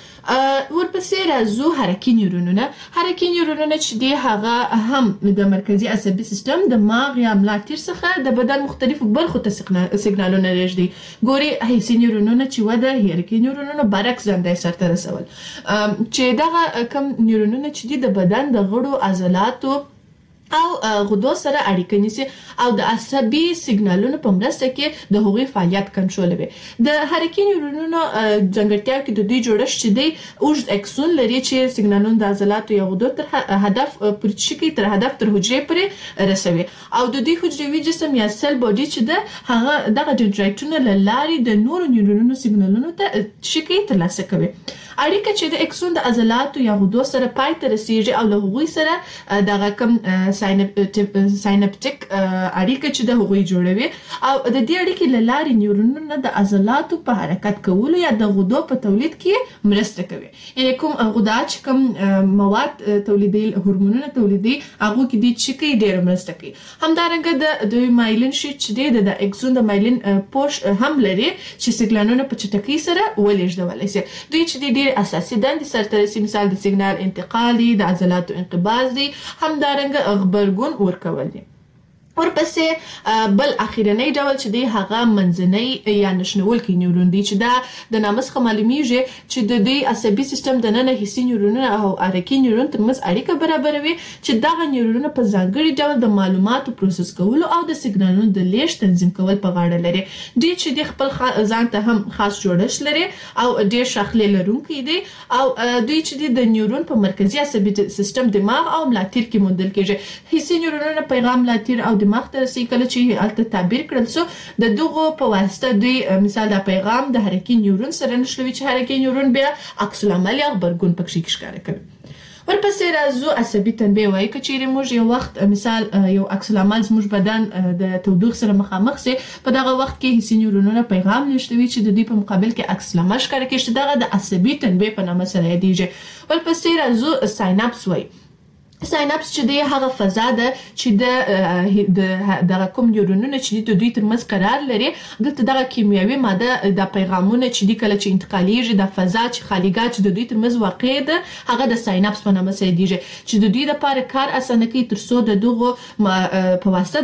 ورپسې راځو حرکي نیورونونه. حرکي نیورونونه چې دي هغه هم د مرکزي عصبي سیستم، دماغ یا ملا تیر څخه د بدن مختلفو برخو ته سیګنالونه لیږدي. ګوري حسي نیورونونه چې وده حرکي نیورونونه برعکس دنده سرته رسول، چې دغه کم نیورونونه چې دي د بدن د غړو عضلاتو او غدو سره اړیکه نیسي او د عصبي سیګنالونو په مرسته کې د هغوی فعالیت کنټرولوي. د حرکي نیورونونو ځانګړتیاو کې د دوی جوړښت چې دی اوږد اکسون لري چې سیګنالونه د عضلاتو یا غدو تر هدف پورې شي تر هدف تر حجرې پورې رسوي او د دوی حجروي جسم یا سل باډي چې ده هغه دغه دندرایټونه له لارې د نورو نیورونونو سیګنالونو ته شي ترلاسه کوي. اړیکه چې د اکسون د عضلاتو یا غدو سره پای ته رسیږي او له هغوی سره دغه کوم ساینپټیک اړیکه چې د هغوی جوړوي او د دې اړیکې له لارې نیورونونه د عضلاتو په حرکت کولو یا د غدو په تولید کې مرسته کوي. یعنې کوم غدا چې کوم مواد تولیدي، هورمونونه تولیدي، هغو کې دي چې کوي ډېره مرسته کوي. همدارنګه د دوی مایلین شیټ چې دی د اکسون د مایلین پوش هم لري چې سیګنالونه په چټکۍ سره ولېږدولی شي. دوی چې دی ډېر اساسي دندې سرته رسي، مثال د سیګنال انتقال دی، د عضلاتو انقباض دی، همدارنګه غبرګون ورکول دي. ورپسې بل اخیرنی ډول چې دی هغه منځنی یا نښلونکی نیورون دی چې دا د نامه څخه معلومیږي چې د دوی عصبي سیستم دننه حسي نیورونونه او حرکي نیورون ترمنځ اړیکه برابروي چې دغه نیورونونه په ځانګړي ډول د معلوماتو پروسس کولو او د سیګنالونو د لیږد تنظیم کول په غاړه لري. دوی چې دی خپل ځان ته هم خاص جوړښت لري او ډېر شاخلې لرونکي دي او دوی چې دی د نیورون په مرکزي عصبي سیستم، دماغ او ملا تیر کې موندل کېږي. حسي نیورونونه پیغام ملا تیر او دماغ ته رسي. کله چې هلته تعبیر کړل سو د دغو په واسطه دوی مثال د پیغام د حرکي نیورون سره نښلوي چې حرکي نیورون بیا عکس العمل یا غبرګون پکې ښکاره کوي. ورپسې راځو عصبي تنبیه وایي که چیرې موږ یو وخت مثال یو عکس العمل زموږ بدن د تودوخې سره مخامخ سي په دغه وخت کې حسي نیورونونه پیغام لېږدوي چې د دوی په مقابل کې عکس العمل ښکاره کېږي چې دغه د عصبي تنبیه په نامه سره یادېږي. ورپسې راځو سایناپس وایي. سایناپس چې دی هغه فضا ده چې د دغه کوم نیورونونه چې د دوی ترمنځ قرار لري دلته دغه کیمیاوي ماده د پیغامونه چې دی کله چې انتقالیږي د فضا چې خالیګاه چې د دوی ترمنځ واقع ده هغه د سایناپس په نامه سره یادېږي چې د دوی لپاره کار اسانه کوي تر څو د دغه په واسطه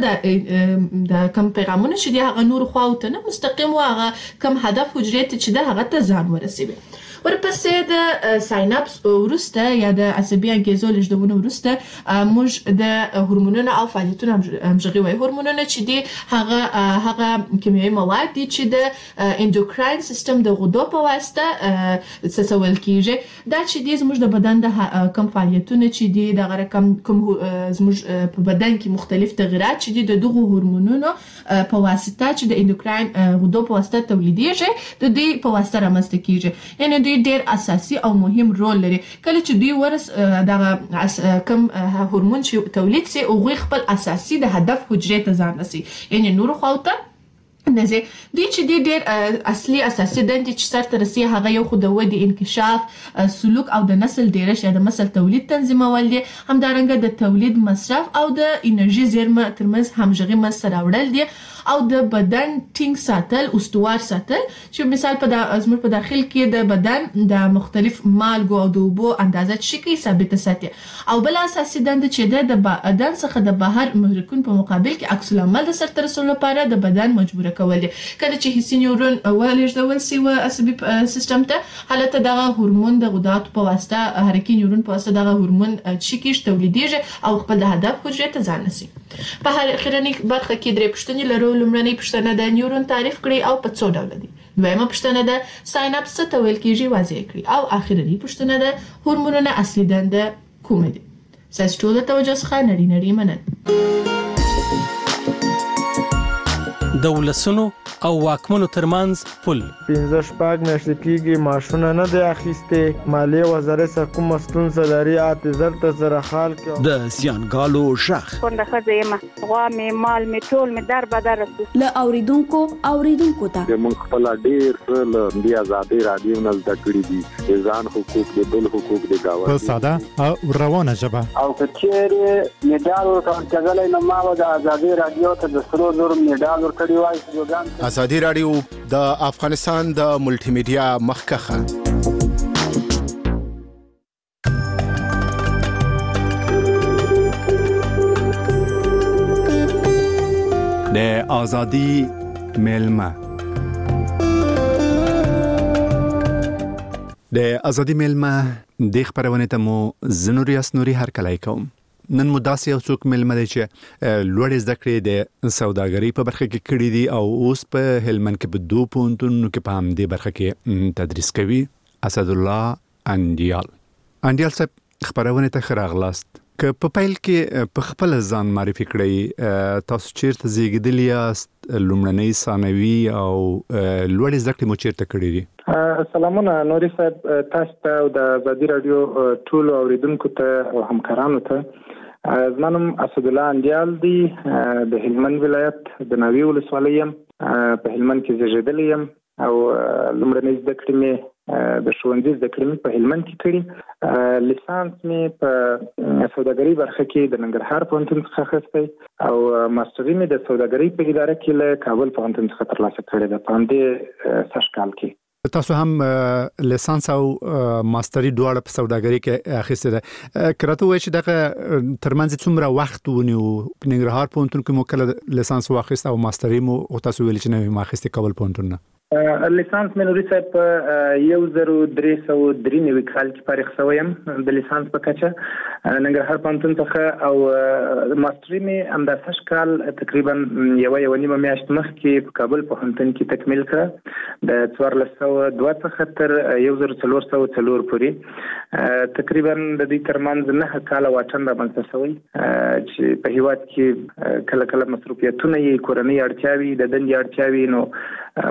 د کم پیغامونه چې دی هغه نور خواو ته نه مستقیم و هغه کم هدف حجرې ته چې د هغه ته ځان ورسوي. ورپسې د سایناپس وروسته یا د عصبي انګیزو لېږدونو وروسته موږ د هورمونونو او فعالیتونو همغږي وایي. هورمونونه چې دي هغه هغه کیمیاوي مواد دي چې د اندوکراین سیستم د غدو په واسطه څڅول کیږي. دا چې دي زموږ د بدن د کم فعالیتونه چې دي د رقم کوم زموږ په بدن کې مختلف تغیرات چې دي د دغه هورمونونو په واسطه چې د اندوکراین غدو په واسطه تولیدېږي د دوی په واسطه رامنځته کیږي. یعنی ډیر اساسي او مهم رول لري. کله چې دوی ورس دغه کم هورمون چې تولید سي او غوي خپل اساسي د هدف حجرې ته ځان رسي یعنی نور خواوته نزه دوی چې دی ډیر اصلي اساسي دندې چې سر ته رسي هغه یو خو د ودې انکشاف سلوک او د نسل ډیرش یا د نسل تولید تنظیمول دي همدارنګه د تولید مصرف او د انرژي زیرمه ترمنځ همغږي مسره راوړل دي او د بدن ټینګ ساتل استوار ساتل چې مثال په د ازمر په داخل کې د بدن د مختلف مالګو او د اوبو اندازه شي ثابت ساتي او بل اساسي دنده چې د بدن څخه د بهر محرکون په مقابل کې عکس العمل د سرته رسولو لپاره د بدن مجبور کول دي. کله چې حسي نیورون ولېږدول سي و عصبي سیستم ته حالت دغه هورمون د غداتو په واسطه حرکي نیورون په واسطه دغه هورمون چې کیش تولیدېږي او خپل د هدف حجرې ته ځان رسي. په هر اخرنی برخه کې درې پوښتنې لرو. لومړنۍ پوښتنه د نیورون تعریف کړئ او په څو ډول دي. دویمه پوښتنه ده سایناپس څه ته ویل کیږي واضح کړئ او اخرنی پوښتنه ده هورمونونه اصلي دنده کومه دي. ستاسو ټول توجه څخه نړۍ نړۍ مننه. د ولسونو او واکمنو ترمنځ پل پنځه شپږ میاشتې کېږي ماشونه نه دی اخیستې. مالیې وزارت څخه کومه ستونزه لري اته زر ته سره حال کې د زیانګالو شخ څنګه ښځه یم غوا مې مال مې ټول مې در بدر له اوریدونکو اوریدونکو ته موږ خپل ډیر څه د آزادۍ رادیو نه زده کړي دي د ځان حقوق د بل حقوق د گاوند په ساده او روانه ژبه او کچېره میډال ورکړل نو ما د آزادۍ رادیو ته د سرو زر میډال ورکړی وای. آزادۍ رادیو د افغانستان د ملټي میډیا مخکخه د آزادۍ میلمه د آزادۍ میلمه د خبرونه ته مو زنوري اسنوري هر کله کوم. نن مو داسې یو څوک ملمه دی چې لوړ زده کړې د سوداګرۍ په برخه کې کړې دي او اوس په هلمند کې په دوه پوهنتونونو کې په همدې برخه کې تدریس کوي. اسد الله انډیال انډیال صاحب خبرونه ته ښه راغلاست. که په پیل کې په خپل ځان معرفي کړئ تاسو چیرته زیږیدلي یاست لومړنۍ ثانوي او لوړ زده کړې مو چیرته کړې دي؟ سلامونه نوري صاحب تاسو ته او د آزادۍ رادیو ټولو اوریدونکو ته او همکارانو ته. زما نوم اسد الله انډیال دی د هلمند ولایت د ناوې ولسوالۍ یم. په هلمند کې زیږیدلی یم او لومړنۍ زده کړې مې د ښوونځي زده کړې مې په هلمند کې کړي. لیسانس مې په سوداګرۍ برخه کې د ننګرهار پوهنتون څخه اخیستی او ماسټري مې د سوداګرۍ په اداره کې له کابل پوهنتون څخه ترلاسه کړې ده په همدې سږ کال کې. تاسو هم لیسانس او ماستری دواړه په سوداګرۍ کې اخیسته ده. کراته وایي چې دغه ترمنځ څومره وخت ونیو؟ په ننګرهار پوهنتون کې مو کله لیسانس واخیست او ماستری مو او تاسو ویل چې نه ما اخیسته کابل پوهنتون نه؟ لیسانس مې نوري صاحب په یو زرو درې سوه درې نوي کال کې فارغ شوی یم د لیسانس په کچه ننګرهار پوهنتون څخه او ماستري مې همدا سږ کال تقریبا یوه یوه نیمه میاشت مخکې په کابل پوهنتون کې تکمیل کړه د څوارلس سوه دوه څخه تر یو زرو څلور سوه څلور پورې تقریبا د دوی ترمنځ نهه کاله واټن رامنځته شوی چې په هیواد کې کله کله مصروفیتونه یې کورنۍ اړتیاوې د دندې اړتیاوې نو مسلسل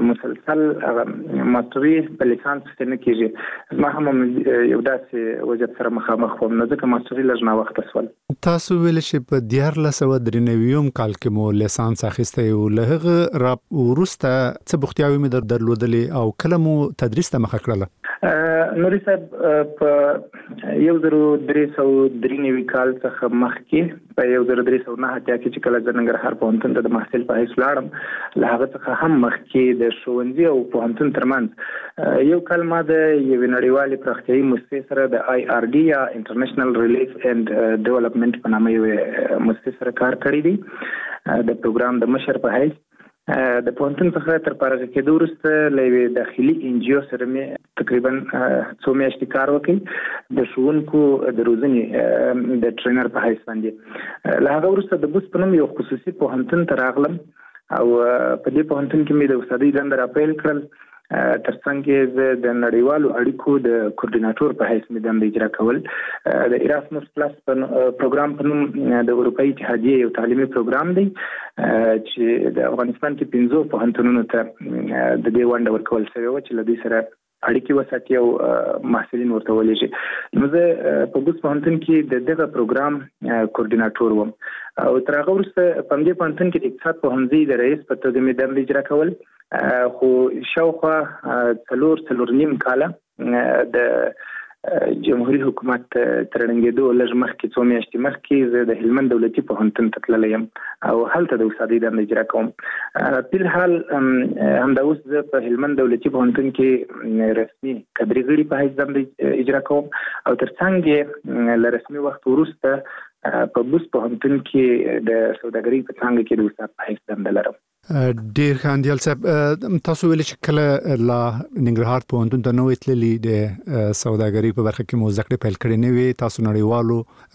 کال ماستري په لیسانس کې نه کیږي. زما هم یو داسې وضعیت سره مخامخ وم، نو ځکه ماستري لږ نا وخت سول. تاسو ویل چې په دیارلس سوه درې نوي کال کې مو لیسانس اخیستی او له هغه را وروسته څه بوختیاوي مې درلودلې او کله مو تدریس ته مخه کړله؟ نوري صاحب په یو زرو درې سوه درې نوي کال څخه مخکې په یو زرو درې سوه نهه اتیا کې چې کله زه ننګرهار پوهنتون ته د محصل په حیث لاړم، له هغه څخه هم مخکې د ښوونځي او پوهنتون ترمنځ یو کال ما د یوې نړیوالې پراختیایي موسسې سره د آی آر ډي یا انټرنیشنل ریلیف اینډ ډیولپمنٹ په نامه یوې موسسې سره کار کړی دی د پروګرام د مشر په حیث. د پوهنتون څخه تر فارغ کېدو وروسته له یوې داخلي ان جی او سره مې تقریبا څو میاشتې کار وکړ د ښوونکو د روزنې د ټرینر په حیث باندې. له هغه وروسته د بوس په نوم یو خصوصي پوهنتون ته راغلم او په دې پوهنتون کې مې د استادۍ دنده راپیل کړل. ترڅنګ زه د نړیوالو اړیکو د کوردیناټور په حیث مې دنده اجرا کول. د ایراسموس پلس پروګرام په نوم د اروپایي اتحادیې یو تعلیمي پروګرام دی چې د افغانستان کې پنځو پوهنتونونو ته د دې ونډه ورکول شوې وه چې له دوی سره اړیکې وساتي او محصلین ورته ولېږي. نو زه په بوس پوهنتون کې د دغه پروګرام کوردیناټور وم او تر هغه وروسته په همدې پوهنتون کې د اقتصاد پوهنځي د رئیس په توګه مې دنده اجرا کول. خو شاوخوا څلور څلور نیم کاله د جمهوریت حکومت تر ړنګېدو لږ مخکې څو میاشتې مخکې زه د هلمند دولتي پوهنتون ته تللی یم او هلته د استادۍ دنده اجرا کوم. په الحال همدا اوس زه په هلمند دولتي پوهنتون کې رسمي کدري غړي په حیث دنده اجرا کوم او ترڅنګ یې له رسمي وخت وروسته په بوس پوهنتون کې د سوداګرۍ په څانګه کې د استاد په حیث دنده لرم. ډیر خاندیال صاحب، تاسو ویل چې کله لا ننګرهار پوهنتون ته نوې تللي د سوداګرۍ په برخه کې مو زده کړې پیل کړې نه وي، تاسو نړیوالو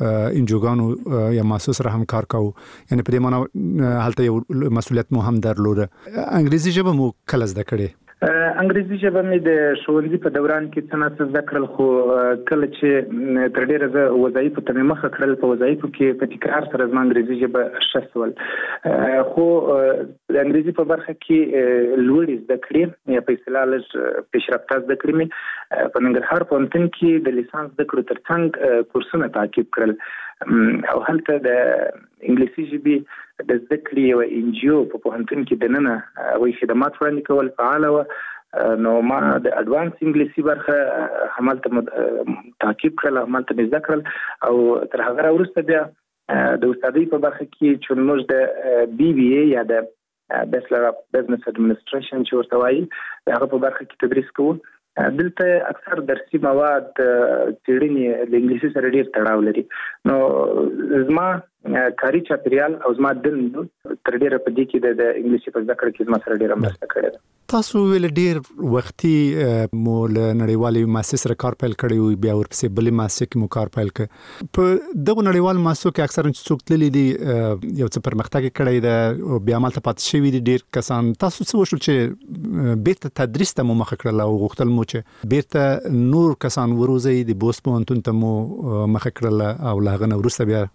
انجوګانو یا مؤسسو سره هم کار کوو، یعنې په دې معنی هلته یو مسؤلیت مو هم درلوده. انګریزي ژبه مو کله زده کړې؟ انګریزي ژبه مې د ښوونځي په دوران کې څه نه څه زده کړل، خو کله چې تر ډېره زه وظایفو ته مې مخه کړل په وظایفو کې په تکرار سره زما انګریزي ژبه ښه سول. خو د انګریزي په برخه کې لوړې زده کړې یا په اصطلاح لږ پیشرفته زده کړې مې په ننګرهار پوهنتون کې د لیسانس زده کړو ترڅنګ کورسونه تعقیب کړل او هلته د انګلیسي ژبې د زده کړې یو ان جی او په پوهنتون کې دننه هغوی خدمات وړاندې کول فعاله وه. نو ما د اډوانس انګلیسي برخه همالته تعقیب کړل، همالته مې زده کړل او تر هغه وروسته بیا د استادۍ په برخه کې چې موږ د بی بی اے یا د بیچلر اف بزنس اډمنسټریشن چې ورته وایي هغه په برخه کې تدریس کوو. دلته اکثر درسي مواد څېړنې د انګلیسي سره ډېر تړاو لري. نو زما کاري چاپیریال او زما دند تر ډېره په دې کې د انګلیسي په زده کړه کې زما سره ډېره مرسته کړې ده. تاسو ویل ډېر وختي مو له نړیوالې مؤسسې سره کار پیل کړی و، بیا ورپسې بلې مؤسسې کې مو کار پیل کړ. په دغو نړیوالو مؤسسو کې اکثرا چې څوک تللي دي یو څه پرمختګ یې کړی ده، بیا همالته پاتې شوي دي ډېر کسان. تاسو څه وشول چې بیرته تدریس ته مو مخه کړل او غوښتل مو چې بیرته نور کسان وروزئ، د بوس پوهنتون ته مو مخه کړل او له هغه نه وروسته بیا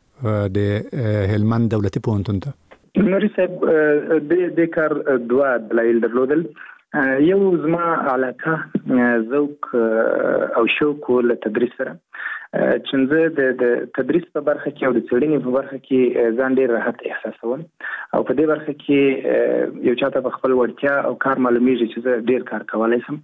د هلمند دولتي پوهنتون ته؟ نوري صاحب د کار دوه دلایل درلودل. یو زما علاقه ذوق او شوق له تدریس سره، چې زه د تدریس په برخه کې او د څېړنې په برخه کې ځان ډېر راحت احساسوم او په دې برخه کې یو چاته په خپل وړتیا او کار معلومیږي چې زه ډېر کار کولی شم.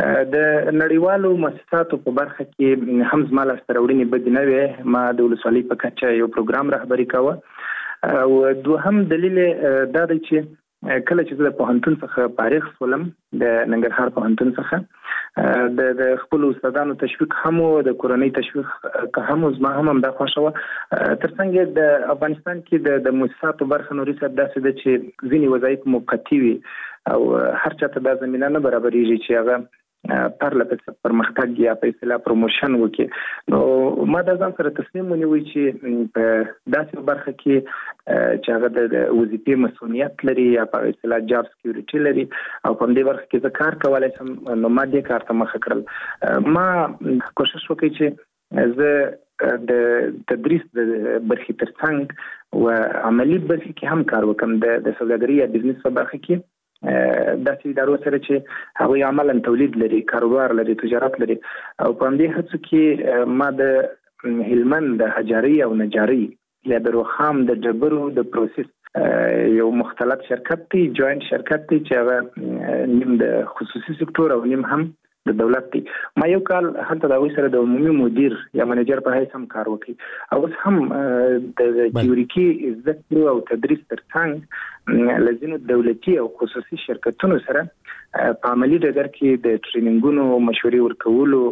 د نړیوالو مؤسساتو په برخه کې هم زما لاسته راوړنې بدې نه وې. ما د ولسوالۍ په کچه یو پروګرام رهبري کوه او دوهم دلیل دا دی چې کله چې زه د پوهنتون څخه فارغ شولم د ننګرهار پوهنتون څخه د خپل استادانو تشویق هم او د کورنۍ تشویق که هم زما هم همدا خوښه وه. ترڅنګ د افغانستان کې د مؤسساتو برخه نوري صاحب داسې ده چې ځینې وظایف موقتي وي او هر چاته دا زمینه نه برابرېږي چې هغه پرله پسې پرمختګ یا په اصطلاح پروموشن وکړي. نو ما دا ځان سره تصمیم ونیوی چې په داسې برخه کې چې هغه د وظیفې مسؤلیت لري یا په اصطلاح جاب سکیورټي لري او په دې برخه کې زه کار کولی شم، نو ما دې کار ته مخه کړل. ما کوشش وکړ چې زه د تدریس د برخې ترڅنګ او عملي برخې کې هم کار وکړم. د سوداګرۍ یا بزنس په برخه کې داسې ادارو سره چې هغوی عملاً تولید لري، کاروبار لري، تجارت لري. او په همدې هڅو کې ما د هلمند د حجاري او نجاري یا د رخام د ډبرو د پروسس یو مختلط شرکت دی، جوائنت شرکت دی چې هغه نیم د خصوصي سکتور او نیم هم د دولت دی. ما یو کال هلته د هغوی سره د عمومي مدیر یا منیجر په حیث هم کار وکړي. او اوس هم د تیوریکي زده کړو او تدریس ترڅنګ له ځینو دولتي او خصوصي شرکتونو سره په عملي ډګر کې د ټریننګونو مشورې ورکولو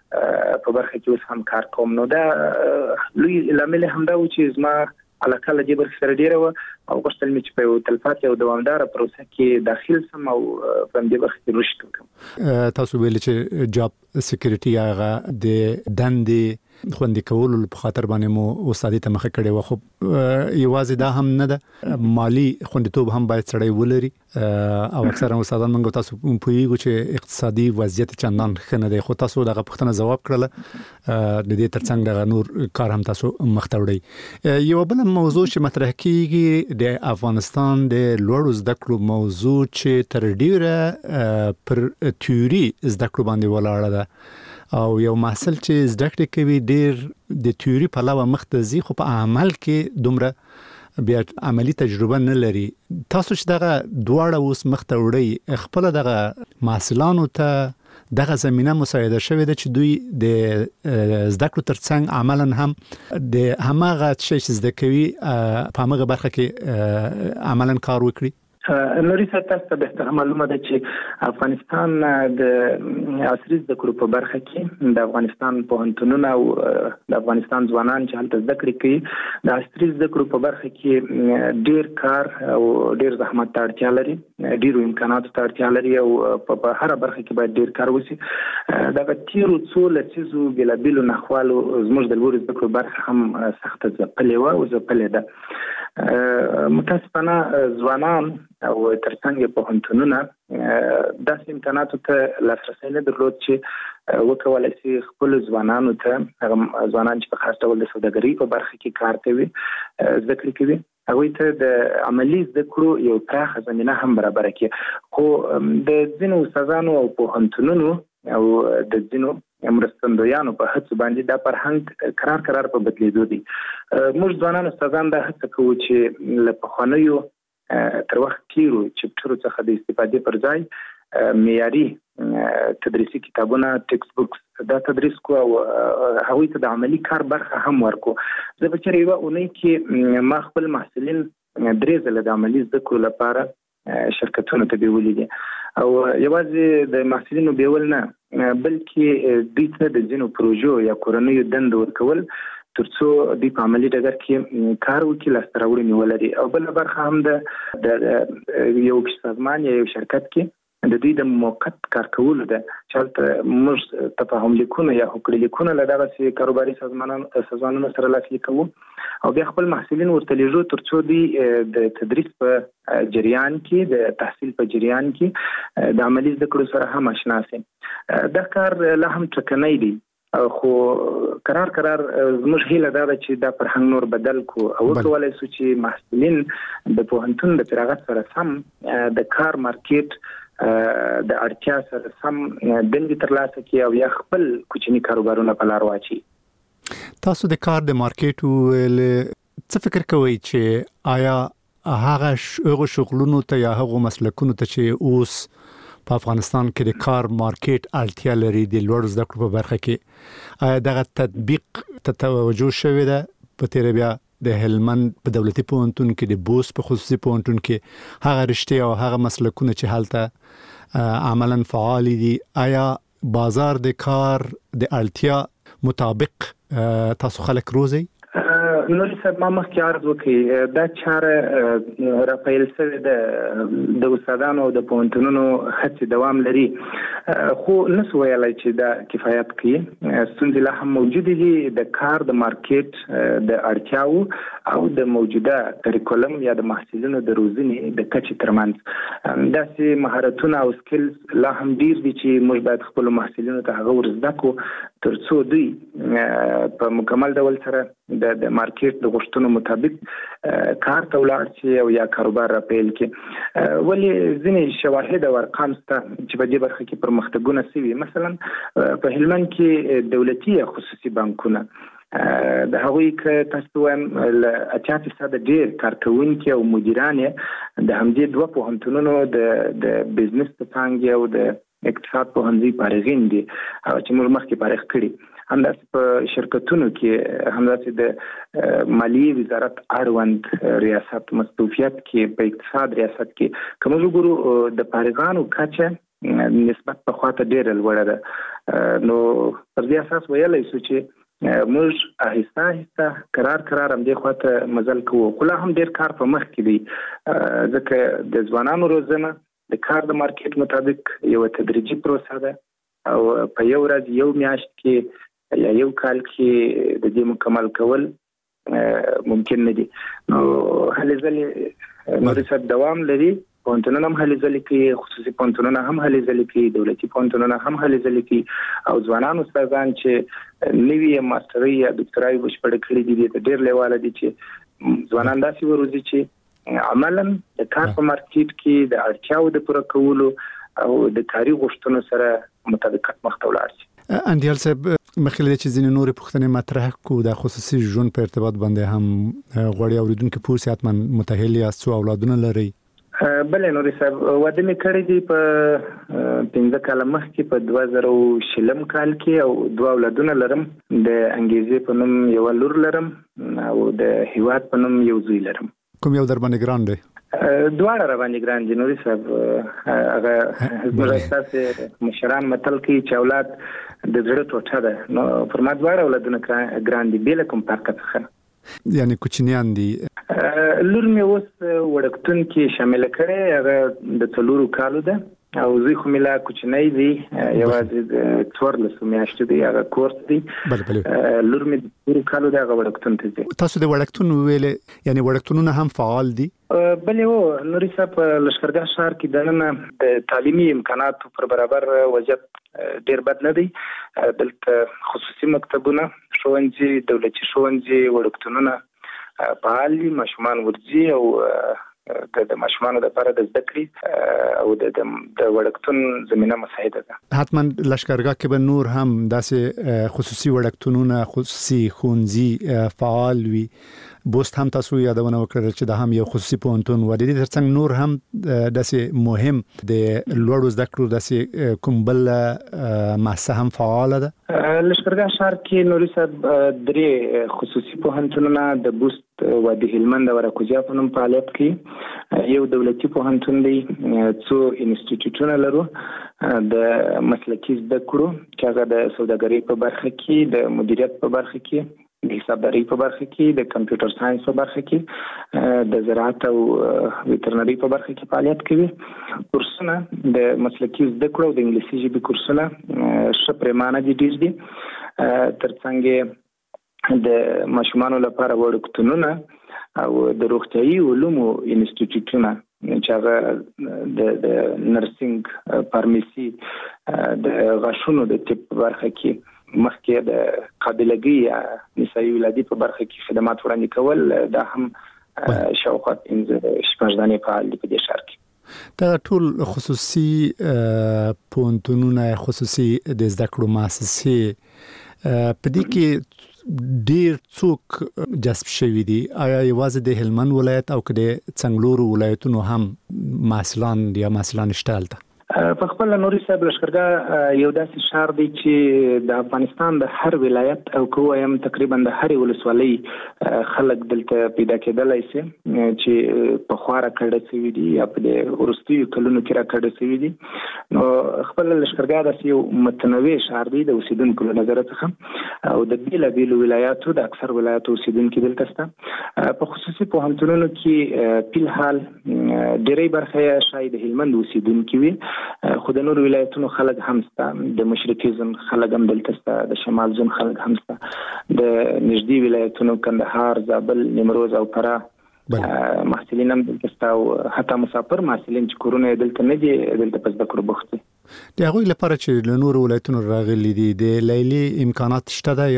په برخه کې اوس هم کار کوم. نو دا لوی لامل همدا و چې زما علاقه له دې برخې سره ډېره وه او غوښتل مې چې په یو تلپاتې او دوامداره پروسه کې داخل سم او په همدې برخه کې رشد وکړم. تاسو ویل چې جاب سکیورټي هغه د دندې خوندي کولو په خاطر باندې مو استادي ته مخه کړې و، خو یوازې دا هم نه ده، مالی خوندیتوب هم باید سړی ولري. او اکثرا استادان موږ تاسو پوهیږو چې اقتصادي وضعیت چندان ښه نه دی، خو تاسو دغه پوښتنه ځواب کړله. د دې ترڅنګ دغه نور کار هم تاسو مخ ته وړئ. یو بل موضوع چې مطرح کیږي د افغانستان د لوړو زده کړو موضوع چې تر ډیره پر تیوري زده کړو باندې ولاړه ده، او یو محصل چې زده کړې کوي ډیر د تیوري په علاوه مخ ته ځي، خو په عمل کې دومره بیا عملی تجربه نه لري. تاسو چې دغه دواړه اوس مخ ته وړئ، خپل دغه محصلانو ته دغه زمينه مساعده شوې ده چې دوی د زده کړو ترڅنګ عملاً هم د هماغه چې زده کوي په هغه برخه کې عملاً کار وکړي. نوري تاسو ته به معلومه ده چې افغانستان د عصري زده کړو په برخه کې د افغانستان پوهنتونونه او د افغانستان ځوانان چې هلته زده کړې کوي د عصري زده کړو په برخه کې ډیر کار او ډیر زحمت ته اړتیا لري، ډیرو امکاناتو ته اړتیا لري او په هر برخه کې باید ډیر کار وشي. دغه تیرو څو لسیزو بېلابېلو نحوالو زموږ د لوړو زده کړو برخه هم سخته ځپلې وه او ځپلې ده. متاسفانه ځوانان او ترڅنګ پوهنتونونه داسې امکاناتو ته لاسرسی نه درلود چې وکولای شي خپل ځوانانو ته، هغه ځوانان چې په خاص ډول د سوداګرۍ په برخه کې کار کوي، زده کړې کوي، هغوی ته د عملي زده کړو یو پراخه زمینه هم برابره کړي. خو د ځینو استادانو او پوهنتونونو او د ځینو مرستندویانو په هڅو باندې دا فرهنګ قرار قرار په بدلیدو دي. موږ ځوانان استادان دا هڅه کوو چې له پخوانیو تر وخت تیرو چپټرو څخه د استفادې پر ځای معیاري تدریسي کتابونه، ټیکسټ بوکس دا تدریس کو او هغوی ته د عملي کار برخه هم ورکو. زه به چېرې یوه اونۍ کې ما خپل محصلین درې ځله د عملي زده کړو لپاره شرکتونو ته بیولي دي. او یوازې د محصلینو بیول نه، بلکې دوی ته د ځینو پروژو یا کورنیو دندو ورکول ترڅو دوی په عملي ډګر کې کار وکړي، لاسته راوړنې ولري. او بله برخه هم د یو سازمان یا یو شرکت کې د دوی د موقت کار کولو ده چې هلته موږ تفاهم لیکونه یا هوکړې لیکونه له دغسې کاروباري سازمانونو سره لاسلیک کوو او بیا خپل محصلین ورته لیږو ترڅو دوی د تدریس په جریان کې، د تحصیل په جریان کې د عملي زده کړو سره هم اشنا شي. دا کار لا هم ټکنی دی، خو قرار قرار زموږ هیله دا ده چې دا فرهنګ نور بدل کو او وکولای شو چې محصلین د پوهنتون د فراغت سره سم د کار مارکیټ د اړتیا سره سم دندې ترلاسه کړي او یا خپل کوچني کاروبارونه په لار واچي. تاسو د کار د مارکیټ ول څه فکر کوئ چې آیا هغه شغلونو ته یا هغه مسلکونو ته چې اوس په افغانستان کې د کار مارکیټ اړتیا لري د لوړ زده کړو په برخه کې، آیا دغه تطبیق ته توجه شوې ده؟ په تیر بیا د هلمند په دولتي پوهنتون کې، د بوس په خصوصي پوهنتون کې هغه رشتې او هغه مسلکونه چې هلته عملاً فعال دي، آیا بازار د کار د اړتیا مطابق تاسو خلک روزي؟ نوري صاحب ما مخکې عرض وکړي دا چاره راپیل شوې ده، د استادانو او د پوهنتونونو هڅې دوام لري، خو نسو ویلای چې دا کفایت کوي. ستونزې لا هم موجودې دي د کار د مارکیټ د اړتیاو او د موجوده کریکولم یا د محصلینو د روزنې د کچې ترمنځ داسې مهارتونه او سکلز لا هم ډیر دي چې موږ باید خپل محصلینو ته هغه ور زده کړو ترڅو دوی په مکمل ډول سره د د مارکیټ د غوښتنو مطابق کار ته ولاړ شي او یا کاروبار را پیل کړي. ولی ځینې شواهد او ارقام شته چې په دې برخه کې پرمختګونه شوي. مثلا په هلمند کې دولتي یا خصوصي بانکونه د هغوی که تاسو وایم له اتیا فیصده ډېر کارکوونکي او مدیران یې د همدې دوه پوهنتونونو د د بزنس په څانګې او د اقتصاد پوهنځي فارغین دي چې موږ مخکې فارغ کړي. همداسې په شرکتونو کې همداسې د مالیې وزارت اړوند ریاست مصروفیت کې په اقتصاد ریاست کې که موږ وګورو د فارغانو کچه نسبت په خواته ډېره لوړه ده. نو پر دې اساس ویلی شو چې موږ آهسته آهسته قرار قرار هم دې خواته مزل کوو. خو لا هم ډېر کار په مخ کې دی ځکه د ځوانانو روزنه د کار د مارکیټ مطابق یو تدریجي پروسه ده او په یو ورځ یو میاشت کې یا یو کال کې د دې مکمل کول ممکن نه دي. نو هلې ځلې نورې سره دوام لري. پوهنتونونه هم هلې ځلې کوي، خصوصي پوهنتونونه هم هلې ځلې کوي، دولتي پوهنتونونه هم هلې ځلې کوي او ځوانان استادان چې نوي ماسترۍ یا دکترای بشپړ کړي دي د ډېر لیواله دي چې ځوانان داسې وروزي چې عملاً د کار په مارکیټ کې د اړتیاو د پوره کولو او د کاري غوښتنو سره مطابقت مخ ته ولاړ شي. اندیال صاحب مخکې چې ځینې نورې پوښتنې مطرح کو د خصوصي ژوند په ارتباط باندې هم غواړي اوریدونکو پوه سي حتماً متأهل یاست او اولادونه لري. بلې نورې صاحب واده مې کړی دی په پنځه کاله مخکې په دوه زره شلم کال کې او دوه اولادونه لرم. د انګیزې په نوم یو لور لرم او د هیواد په نوم یو زوی لرم. کوم یو در باندې ګران دی؟ دواړه را باندې ګران دي نورې صاحب. هغه زموږ ستاسې مشران متل کوي چې اولاد د زړه ټوټه ده. نو پر ما دواړه اولادونه ګران دي بې له کوم فرقه څخه. یعنی کوچنیان دي؟ لور مې اوس وړکتون کې شامل کړی، هغه د څلورو کالو ده او زوی خو مې لا کوچنی دی، یوازې د څوارلسو میاشتو دی، هغه کورس دی. لور مې د څلورو کالو ده، هغه وړکتون ته ځي. تاسو د وړکتون ویلې یعنی وړکتونونه هم فعال دي؟ بلې هو نورې صاحب په لښکرګاه ښار کې دننه د تعلیمي امکاناتو پر برابر وضعیت ډېر بد نه دی. دلته خصوصي مکتبونه، ښوونځي، دولتي ښوونځي، وړکتونونه فعال دي، ماشومان ورځي او د ماشومانو لپاره د زده کړې او د د وړکتون زمينه مساعده ده. حتما لښکرګاه کې به نور هم داسې خصوصي وړکتونونه، خصوصي ښوونځي فعال وي. بوست هم تاسو یادونه وکړه چې دا هم یو خصوصي پوهنتون و. د دې ترڅنګ نور هم داسې مهم د لوړو زده کړو داسې کوم بل مؤسسه هم فعاله ده؟ لښکرګاه ښار کې نورې صاحب درې خصوصي پوهنتونونه د بوست و د هلمند او راکوزیا په نوم فعالیت کوي. یو دولتي پوهنتون دی، څو انسټیټیوټونه لرو د مسلکي زده کړو چې هغه د سوداګرۍ په برخه کې، د مدیریت په برخه کې، د حسابدارۍ په برخه کې، د کمپیوټر ساينس په برخه کې، د زراعت او ویټرنري په برخه کې فعالیت کوي. کورسونه د مسلکي زده کړو د انګلیسي ژبې کورسونه ښه پریمانه دي، ډېر دي. ترڅنګ د ماشومانو لپاره وړکتونونه او د روغتیايي علومو انسټیټیوټونه چې هغه د د نرسنګ، فارمیسي، د غاښونو د طب په برخه کې مخکې د قابلګي یا نسایي ولادي په برخه کې خدمات وړاندې کول، دا هم شاوخوا پنځه شپږ دانې فعال دي په دې ښار کې. دا ټول خصوصي پوهنتونونه، خصوصي د زده کړو مؤسسې په دې کې ډیر څوک جذب شوي دي؟ آیا یوازې د هلمند ولایت او که د څنګلورو ولایتونو هم محصلان یا محصلان شته هلته؟ په خپل نورې صاحب لښکرګاه یو داسې ښار دی چې د افغانستان د هر ولایت او که وایم تقریبا د هرې ولسوالۍ خلک دلته پیدا کېدلی شي چې پخوا راکډه شوي دي یا په د وروستیو کلونو کې راکډه شوي دي. نو خپل لښکرګاه داسې یو متنوع ښار دی د اوسیدونکو له نظره څخه او د بېلابېلو ولایاتو د اکثر ولایاتو اوسیدونکي دلته شته. په خصوصي پوهنتونونو کې فلحال ډېری برخه یې شاید د هلمند اوسیدونکي وي، خو د نورو ولایتونو خلک هم شته، د مشرقي زون خلک هم دلته شته، د شمال زون خلک هم شته، د نږدې ولایتونو کندهار، زابل، نیمروز او فراه محصلین هم دلته شته او حتی مسافر محصلین چې کورونه دلته نه دي دلته په زده کړو بوخت دي. د هغوی لپاره چې له نورو ولایتونو راغلي دي د لیلې امکانات شته ده یا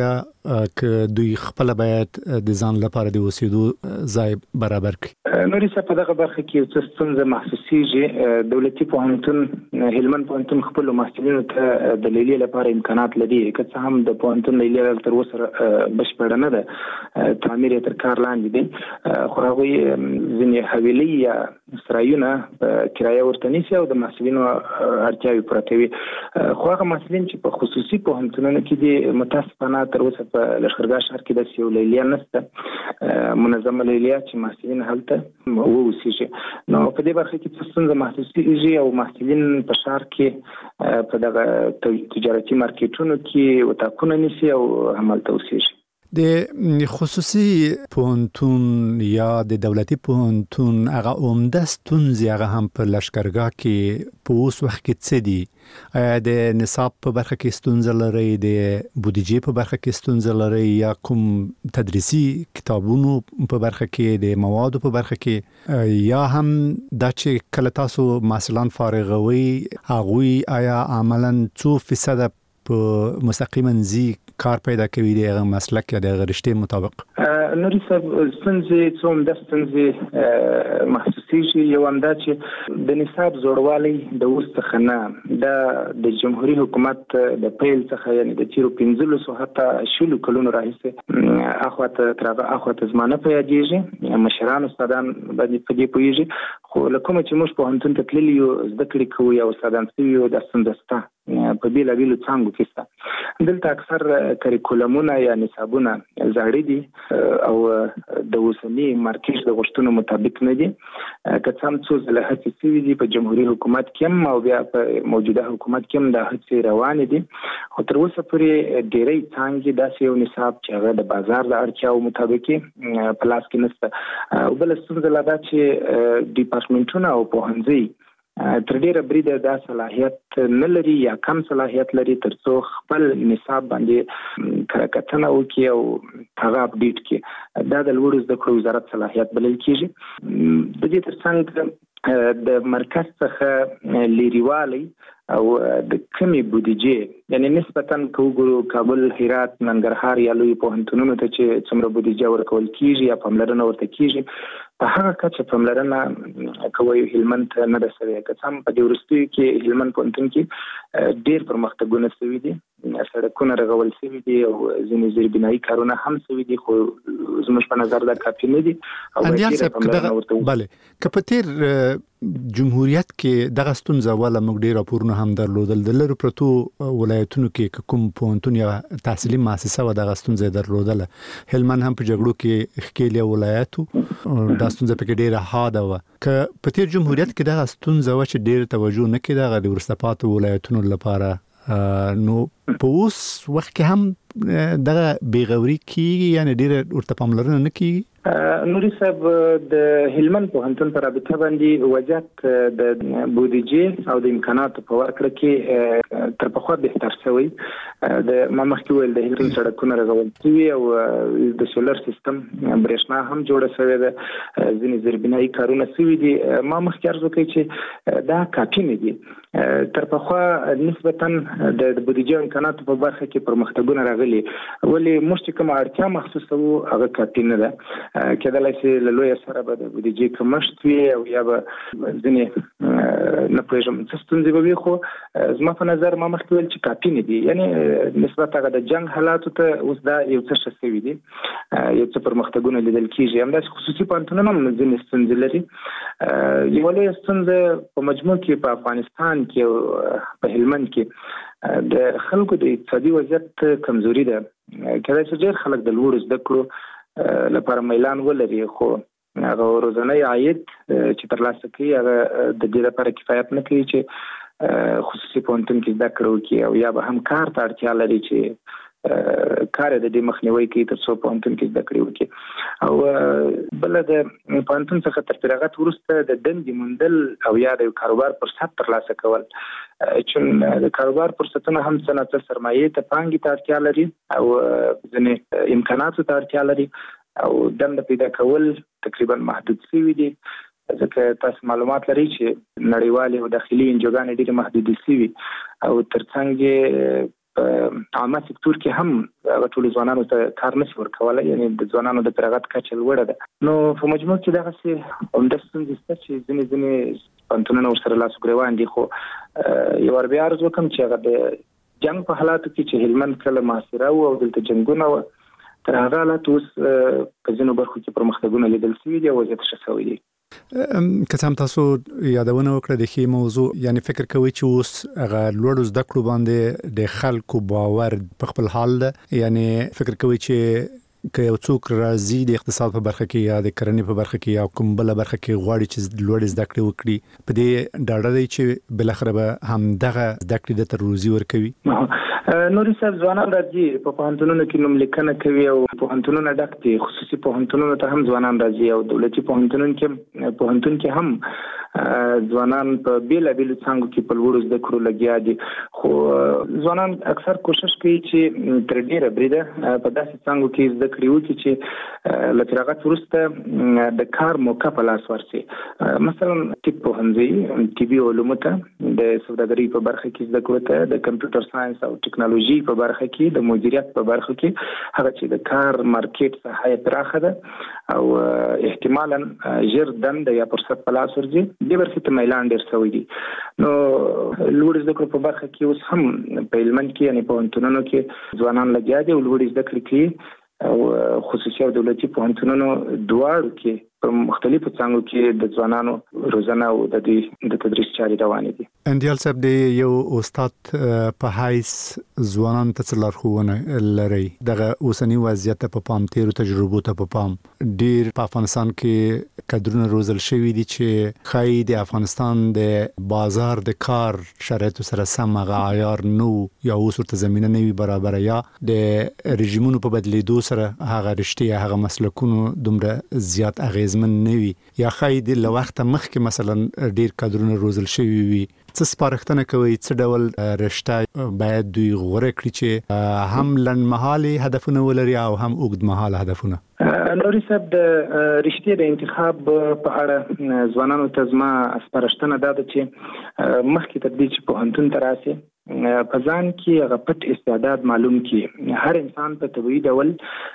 ک دوی خپل باید د ځان لپاره د اوسېدو ځای برابر کړي. نوري څه په دغه برخه کې څه ستونزه محسوسيږي. دولتي پوهنتون هلمند پوهنتون خپل محصلینو ته د لیلیې لپاره امکانات لري، که څه هم د پوهنتون لیلیه تر اوسه بشپړه نه ده، تعمیر تر کار لاندې دی، خو هغوی ځینې حویلي یا سرایونه کرایه ورته نیسي او د محصلینو اړتیاوې پوره کوي. خو هغه محصلین چې په خصوصي پوهنتونونو کې دي متاسفانه تر اوسه په لښکرګاه ښار کې داسې یو لیلیه نشته، منظمه لیلیه چې محصلین هلته واوسیږي. نو په دې برخه کې څه ستونزه محسوسیږي او محصلین په ښار کې په دغه تجارتي مارکیټونو کې وتاکونه نیسي او همالته اوسیږي. د خصوصي پوهنتون یا د دولتي پوهنتون هغه عمده ستونزې هغه هم په لښکرګاه کې په اوس وخت کې څه دي؟ آیا د نصاب په برخه کې ستونزه لري، د بودیجې په برخه کې ستونزه لري، یا کوم تدریسي کتابونو په برخه کې، د موادو په برخه کې، یا هم دا چې کله تاسو محصلان فارغوي هغوی آیا عملاً څو فیصد په مستقیما زی کار پیدا کوي د هغه مسلک یا د هغه رشتې مطابق؟ نوري صاحب ستونزې څوم د ستونزې محسوسیږي. یو هم دا چې د نصاب زوړوالی د اوس څخه نه، دا د جمهوریت حکومت د پیل څخه یعنی د تیرو پنځلسو حتی شلو کلونو راهیسې اخواته تر هغه اخواته زمانه په یادېږي، مشران استادان باندې په دې پوهېږي. خو له کومه چې موږ پوهنتون ته تللي یو، زده کړې کوو یا استادان شوي یو، دا ستونزه شته په بېلابېلو څانګو کې شته. دلته اکثر کریکولمونه یا نصابونه زاړه دي او د اوسني مارکیټ د غوښتنو مطابق نه دي. که څه هم څو ځله هڅې شوي دي په جمهوریت حکومت کې هم او بیا په موجوده حکومت کې هم دا هڅې روانې دي، خو تر اوسه پورې ډېری څانګې داسې یو نصاب چې هغه د بازار د اړتیاو مطابق په لاس کې نشته. او بله ستونزه لا دا چې ډیپارټمنټونه او پوهنځي تر ډیره بریده دا صلاحیت نه لري یا کم صلاحیت لري ترڅو خپل نصاب باندې کارکتنه وکړي او هغه اپډیټ کړي. دا د لوړو زده کړو وزارت صلاحیت بلل کیږي. د دې ترڅنګ د مرکز څخه لیریوالی او د کمی بودیجې یعنی نسبتاً که وګورو کابل، هرات، ننګرهار یا لوی پوهنتونونو ته چې څومره بودیجه ورکول کیږي یا پاملرنه ورته کیږي، په هغه کچه پاملرنه کوي هلمند ته نه ده شوې. که څه هم په دې وروستیو کې هلمند پوهنتون کې ډېر پرمختګونه شوي دي، سړکونه رغول شوي دي او ځینې زیربنایي کارونه هم شوي دي، خو زموږ په نظر دا کافي نه دي. بله که په تیر جمهوریت کې دغه ستونزه ولا موږ ډېر راپورونه هم درلودل، د لرو پرتو ولایتونو کې کوم پوهنتون یا تحصیلي مؤسسه و دغه ستونزه درلودله. هلمند هم په جګړو کې ښکېلی ولایت و، دا ستونزه پکې ډېره حاده وه. که په تیر جمهوریت کې دغه ستونزه وه چې ډېر توجه نه کېده هغه د وروسته پاتې ولایتونو لپاره، نو په اوس وخت کې هم دغه بېغوري کېږي یعنې ډېره ورته پاملرنه نه کېږي؟ نوري صاحب د هلمند پوهنتون په رابطه باندې وضعیت د بودیجې او د امکاناتو په ورکړه کې تر پخوا بهتر شوی. د ما مخکې ویل د هلمند سړکونه رغول شوي او د سولر سیستم برېښنا هم جوړه شوې ده، ځینې زیربنایي کارونه شوي دي. ما مخکې عرض وکړی چې دا کافي نه دي. تر پخوا نسبتاً د بودیجې امکاناتو په برخه کې پرمختګونه راغلي، ولې موږ چې کومه اړتیا محسوسوو هغه کافي نه ده. کېدلی شي له لویه سره به د بودیجې کمښت وي او یا به ځینې نه پوهېږم څه ستونزې به وي، خو زما په نظر ما مخکې ویل چې کافي نه دي. یعنې نسبت هغه د جنګ حالاتو ته اوس دا یو څه ښه شوي دي، یو څه پرمختګونه لیدل کېږي. همداسې خصوصي پوهنتونونه هم ځینې ستونزې لري. یوه لویه ستونزه په مجموع کې په افغانستان کې او په هلمند کې د خلکو د اقتصادي وضعیت کمزوري ده. کېدای شي ډېر خلک د لوړو زده کړو لپاره میلان ولري، خو هغه ورځنی عاید چې ترلاسه کوي هغه د دې لپاره کفایت نه کوي چې خصوصي پوهنتون کې زده کړه وکړي، او یا به هم کار ته اړتیا لري چې کار د دې مخنیوي کوي تر څو پوهنتون کې زده کړې وکړي. او بله د پوهنتون څخه تر فراغت وروسته د دندې موندل او یا د کاروبار فرصت ترلاسه کول، چون د کاروبار فرصتونه هم څه نه څه سرمایې ته پانګې ته اړتیا لري او ځینې امکاناتو ته اړتیا لري، او دنده پیدا کول تقریبا محدود شوي دي. ځکه تاسو معلومات لرئ چې نړیوالې او داخلي انجوګانې ډېرې محدودې شوي او ترڅنګ عامه سکتور کې هم ټول ځوانانو ته کار نشي ورکولای، یعنی د ځوانانو د فراغت کچه لوړه ده. نو په مجموع کې دغه څه همدستون دي چې ځینې ځینې پنځونه ورسره لاس ګریوان دي. خو یو ور بیا ارزو کوم چې هغه د جنگ په حالاتو کې چې هلمند کله محاصره او دلته جنگونه و تر هغه حالات اوس په ځینو برخو کې پرمختګونه لیدل شوي دي او وضعیت ښه شوی دی. که څه هم تاسو یادونه وکړه د ښې موضوع، یعنی فکر کوئ چې اوس هغه لوړو زده کړو باندې د خلکو باور په خپل حال ده، یعنی فکر کوئ چې که یو څوک راځي د اقتصاد په برخه کې یا د کرنې په برخه کې یا کوم بل برخه کې غواړي چې لوړ زده کړې وکړي، په دې ډاډه دی چې بلخره به هم دغه زده کړې د تر روزي ورکوي؟ نوري صاحب ځوانان راځي په پوهنتونونو کې نوم لیکنه کوي او پوهنتونونه ډک دي، خصوصي پوهنتونونو ته هم ځوانان راځي او دولتي پوهنتونونو کې پوهنتون کې هم ځوانان په بیل بیل څنګه کې په لوړو زده کړو لګیا دي. خو ځوانان اکثر کوشش کوي چې تر ډیره بریده په داسې څنګه کې زده کړې وکړي چې له فراغت وروسته د کار موقع په لاس ورسي. مثلا طب پوهنځي، طبي علومو ته، د سوداګرۍ په برخه کې زده کړو ته، د کمپیوټر ساينس او ټکنالوژي په برخه کې، د مدیریت په برخه کې، هغه چې د کار مارکیټ څخه پراخه ده او احتمالاً ژر دند یا فرصت په لاس ورځي، د برخې ته میلان ډیر شوی دی. نو لوړ زده کړو په برخه کې اوس هم په هلمند کې یعنی پوهنتونونو کې ځوانان لګیا دي او لوړ زده کړې کوي او خصوصي او دولتي پوهنتونونو دواړو کې په مختلفو څانګو کې د ځوانانو روزنه او د دې د تدریس چارې روانې دي. اندیال صاحب، د یو استاد په حیث ځوانانو ته څه لارښوونه لري؟ دغه اوسنی وضعیت په پام، تیرو تجربو ته په پام، ډیر په افغانستان کې کډرونه روزل شوي دي چې ښایي د افغانستان د بازار د کار شرایطو سره سم هغه عیار نو یا اوس ورته زمینه نه وي برابره، یا د رژیمونو په بدلیدو سره هغه رشتې هغه مسلکونو دومره زیات اغیز من نوي، یا خاید له وخت مخکې مثلا ډیر کادرونه روزل شوی وي. څه سپارښتنه کوي څه ډول رشته باید دوی غوره کړي چې هم لنډمهالي هدفونه ولري او هم اوږدمهاله هدفونه؟ نوري صاحب، د رشتې د انتخاب په اړه ځوانانو ته زما سپارښتنه دا ده چې مخکې تر دې چې پوهنتون ته راسي په ځان کې هغه پټ استعداد معلوم کړي. هر انسان په طبیعي ډول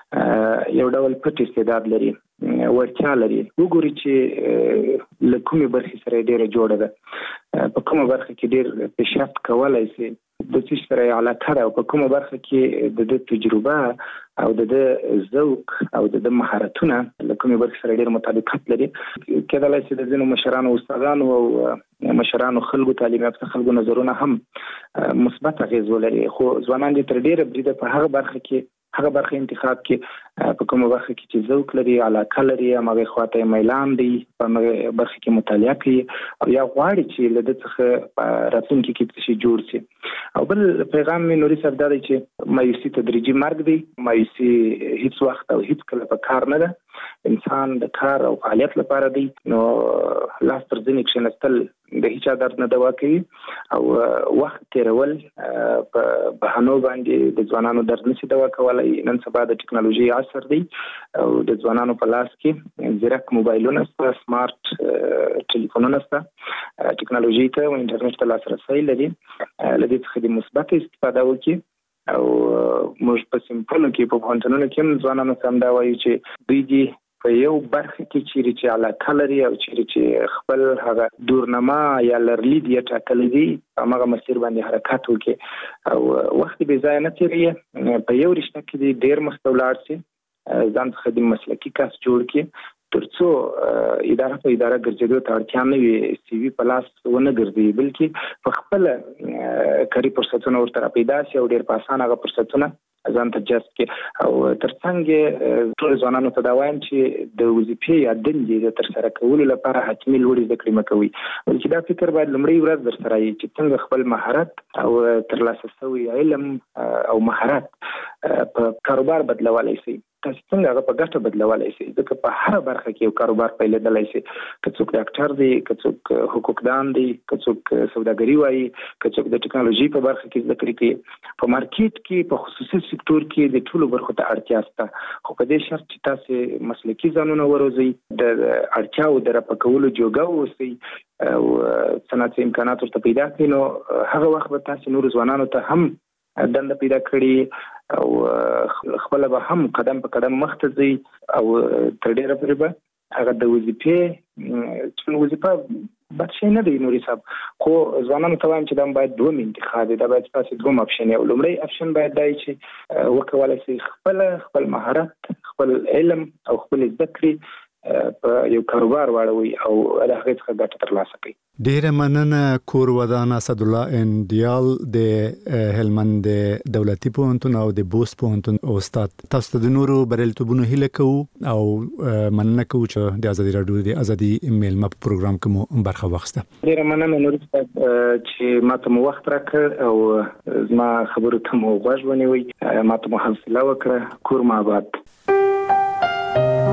یو ډول پټ استعداد لري، ورچا لري. وګوري چې له کومې برخې سره ډیره جوړه ده، په کومه برخه کې ډیر پیشرفت کولای شي، د څه سره علاقه ده، او په کومه برخه کې د د تجربه او د د ذوق او د مهارتونه له کومې برخې سره ډیر مطابقت لري. کېدلای شي د ځینو مشرانو او استادانو او مشرانو خلکو تعلیم یافته خلکو نظرونه هم مثبت اغیز ولري. خو ځوانان دې تر ډیره بریده په هغه برخه کې هغه برخه انتخاب کې په کومه برخه کې چې ذوق لري، علاقه لري، هغه خواته میلان دی، په هغه برخه کې مطالعه کوي او یا غواړي چې له دې څخه راتلونکي کې څه جوړ شي. او بل پیغام مې نوري صاحب دا دی چې مایوسي تدریجي مرګ دی. مایوسي هیڅ وخت او هیڅ کله په کار نه ده. انسان د کار او فعالیت لپاره دی، نو لاس تر ځینې کښېنستل د هیچا درد نه دوا کوي او وخت تیرول په بهانو باندې د ځوانانو درد نشي دوا کولی. نن سبا د ټکنالوژي عصر دی او د ځوانانو په لاس کې زیرک موبایلونه شته، سمارټ ټلیفونونه شته، ټکنالوژي ته او انټرنیټ ته لاسرسی لري. له دې څخه د مثبت استفاده وکړي او موږ په سیمپلو کې په پوهنتونونو کې هم ځوانانو ته هم دا وایو چې دوی دي په یو برخه کې چیرې چې علاقه لري او چیرې چې خپل هغه دورنما یا لرلید یا ټاکلی دي هغه مسیر باندې حرکت وکړي او وخت بې ځایه نه تېروي. په یو رشته کې دي ډېر مخته ولاړ شي، ځان څخه د مسلکي کس جوړ کړي ترڅو اداره په اداره ګرځېدو ته اړتیا نه وي، سی وي په لاس ونه ګرځي، بلکې په خپله کاري فرصتونه ورته راپیدا شي او ډېر په اسانه هغه فرصتونه ځان ته جذب کړي. او ترڅنګ ټول ځوانانو ته دا وایم چې د وظیفې یا دندې د ترسره کولو لپاره حتمي لوړې زده کړې مه کوئ، بلکې دا فکر باید لومړۍ ورځ در سره وي چې څنګه خپل مهارت او ترلاسه شوی علم او مهارت په کاروبار بدلولی شي. تاسو څنګه هغه په ګټه بدلولی شي، ځکه په هر برخه کې یو کاروبار پیلېدلی شي. که څوک ډاکټر دی، که څوک حقوقدان دی، که څوک سوداګري وایي، که څوک د ټکنالوژي په برخه کې زده کړې کوي. په مارکیټ کې په خصوصي سکتور کې د ټولو برخو ته اړتیا شته، خو په دې شرط چې تاسو مسلکي ځانونه وروزئ، د اړتیاو د رفع کولو جوګه واوسئ او صنعتي امکانات ورته پیدا کړئ، نو هغه وخت به تاسو نورو ځوانانو ته هم دنده پیدا کړي او خپل به هم قدم په قدم مخته ځي او تر ډیره پورې به هغه د وظیفې چې وظیفه بد شي نه دی نوري صاحب خو ځوانانو ته وایم چې دا باید دوه انتخاب دا باید تاسو دوه اپشن یو لومړی اپشن باید دی چې وکولای شي خپل خپل مهارت خپل علم او خپل ذکر په یو کاروبار واړوي او د هغه څخه ګټه ترلاسه کړي. ډیره مننه کور ودان اسد الله اندیال د هلمند دولتي پوهنتون او د بوست پوهنتون استاد. تاسو د نورو بریلیتوبونو هیله کوو او مننه کوو چې د ازادي رادیو د ازادي ایمیل مپ پروګرام کوم برخه واخسته. ډیره مننه نور چې ماته مو وخت راکړ او زما خبرو ته مو غوږ ونیوي ماته مو حوصله وکړه. کور ما آباد.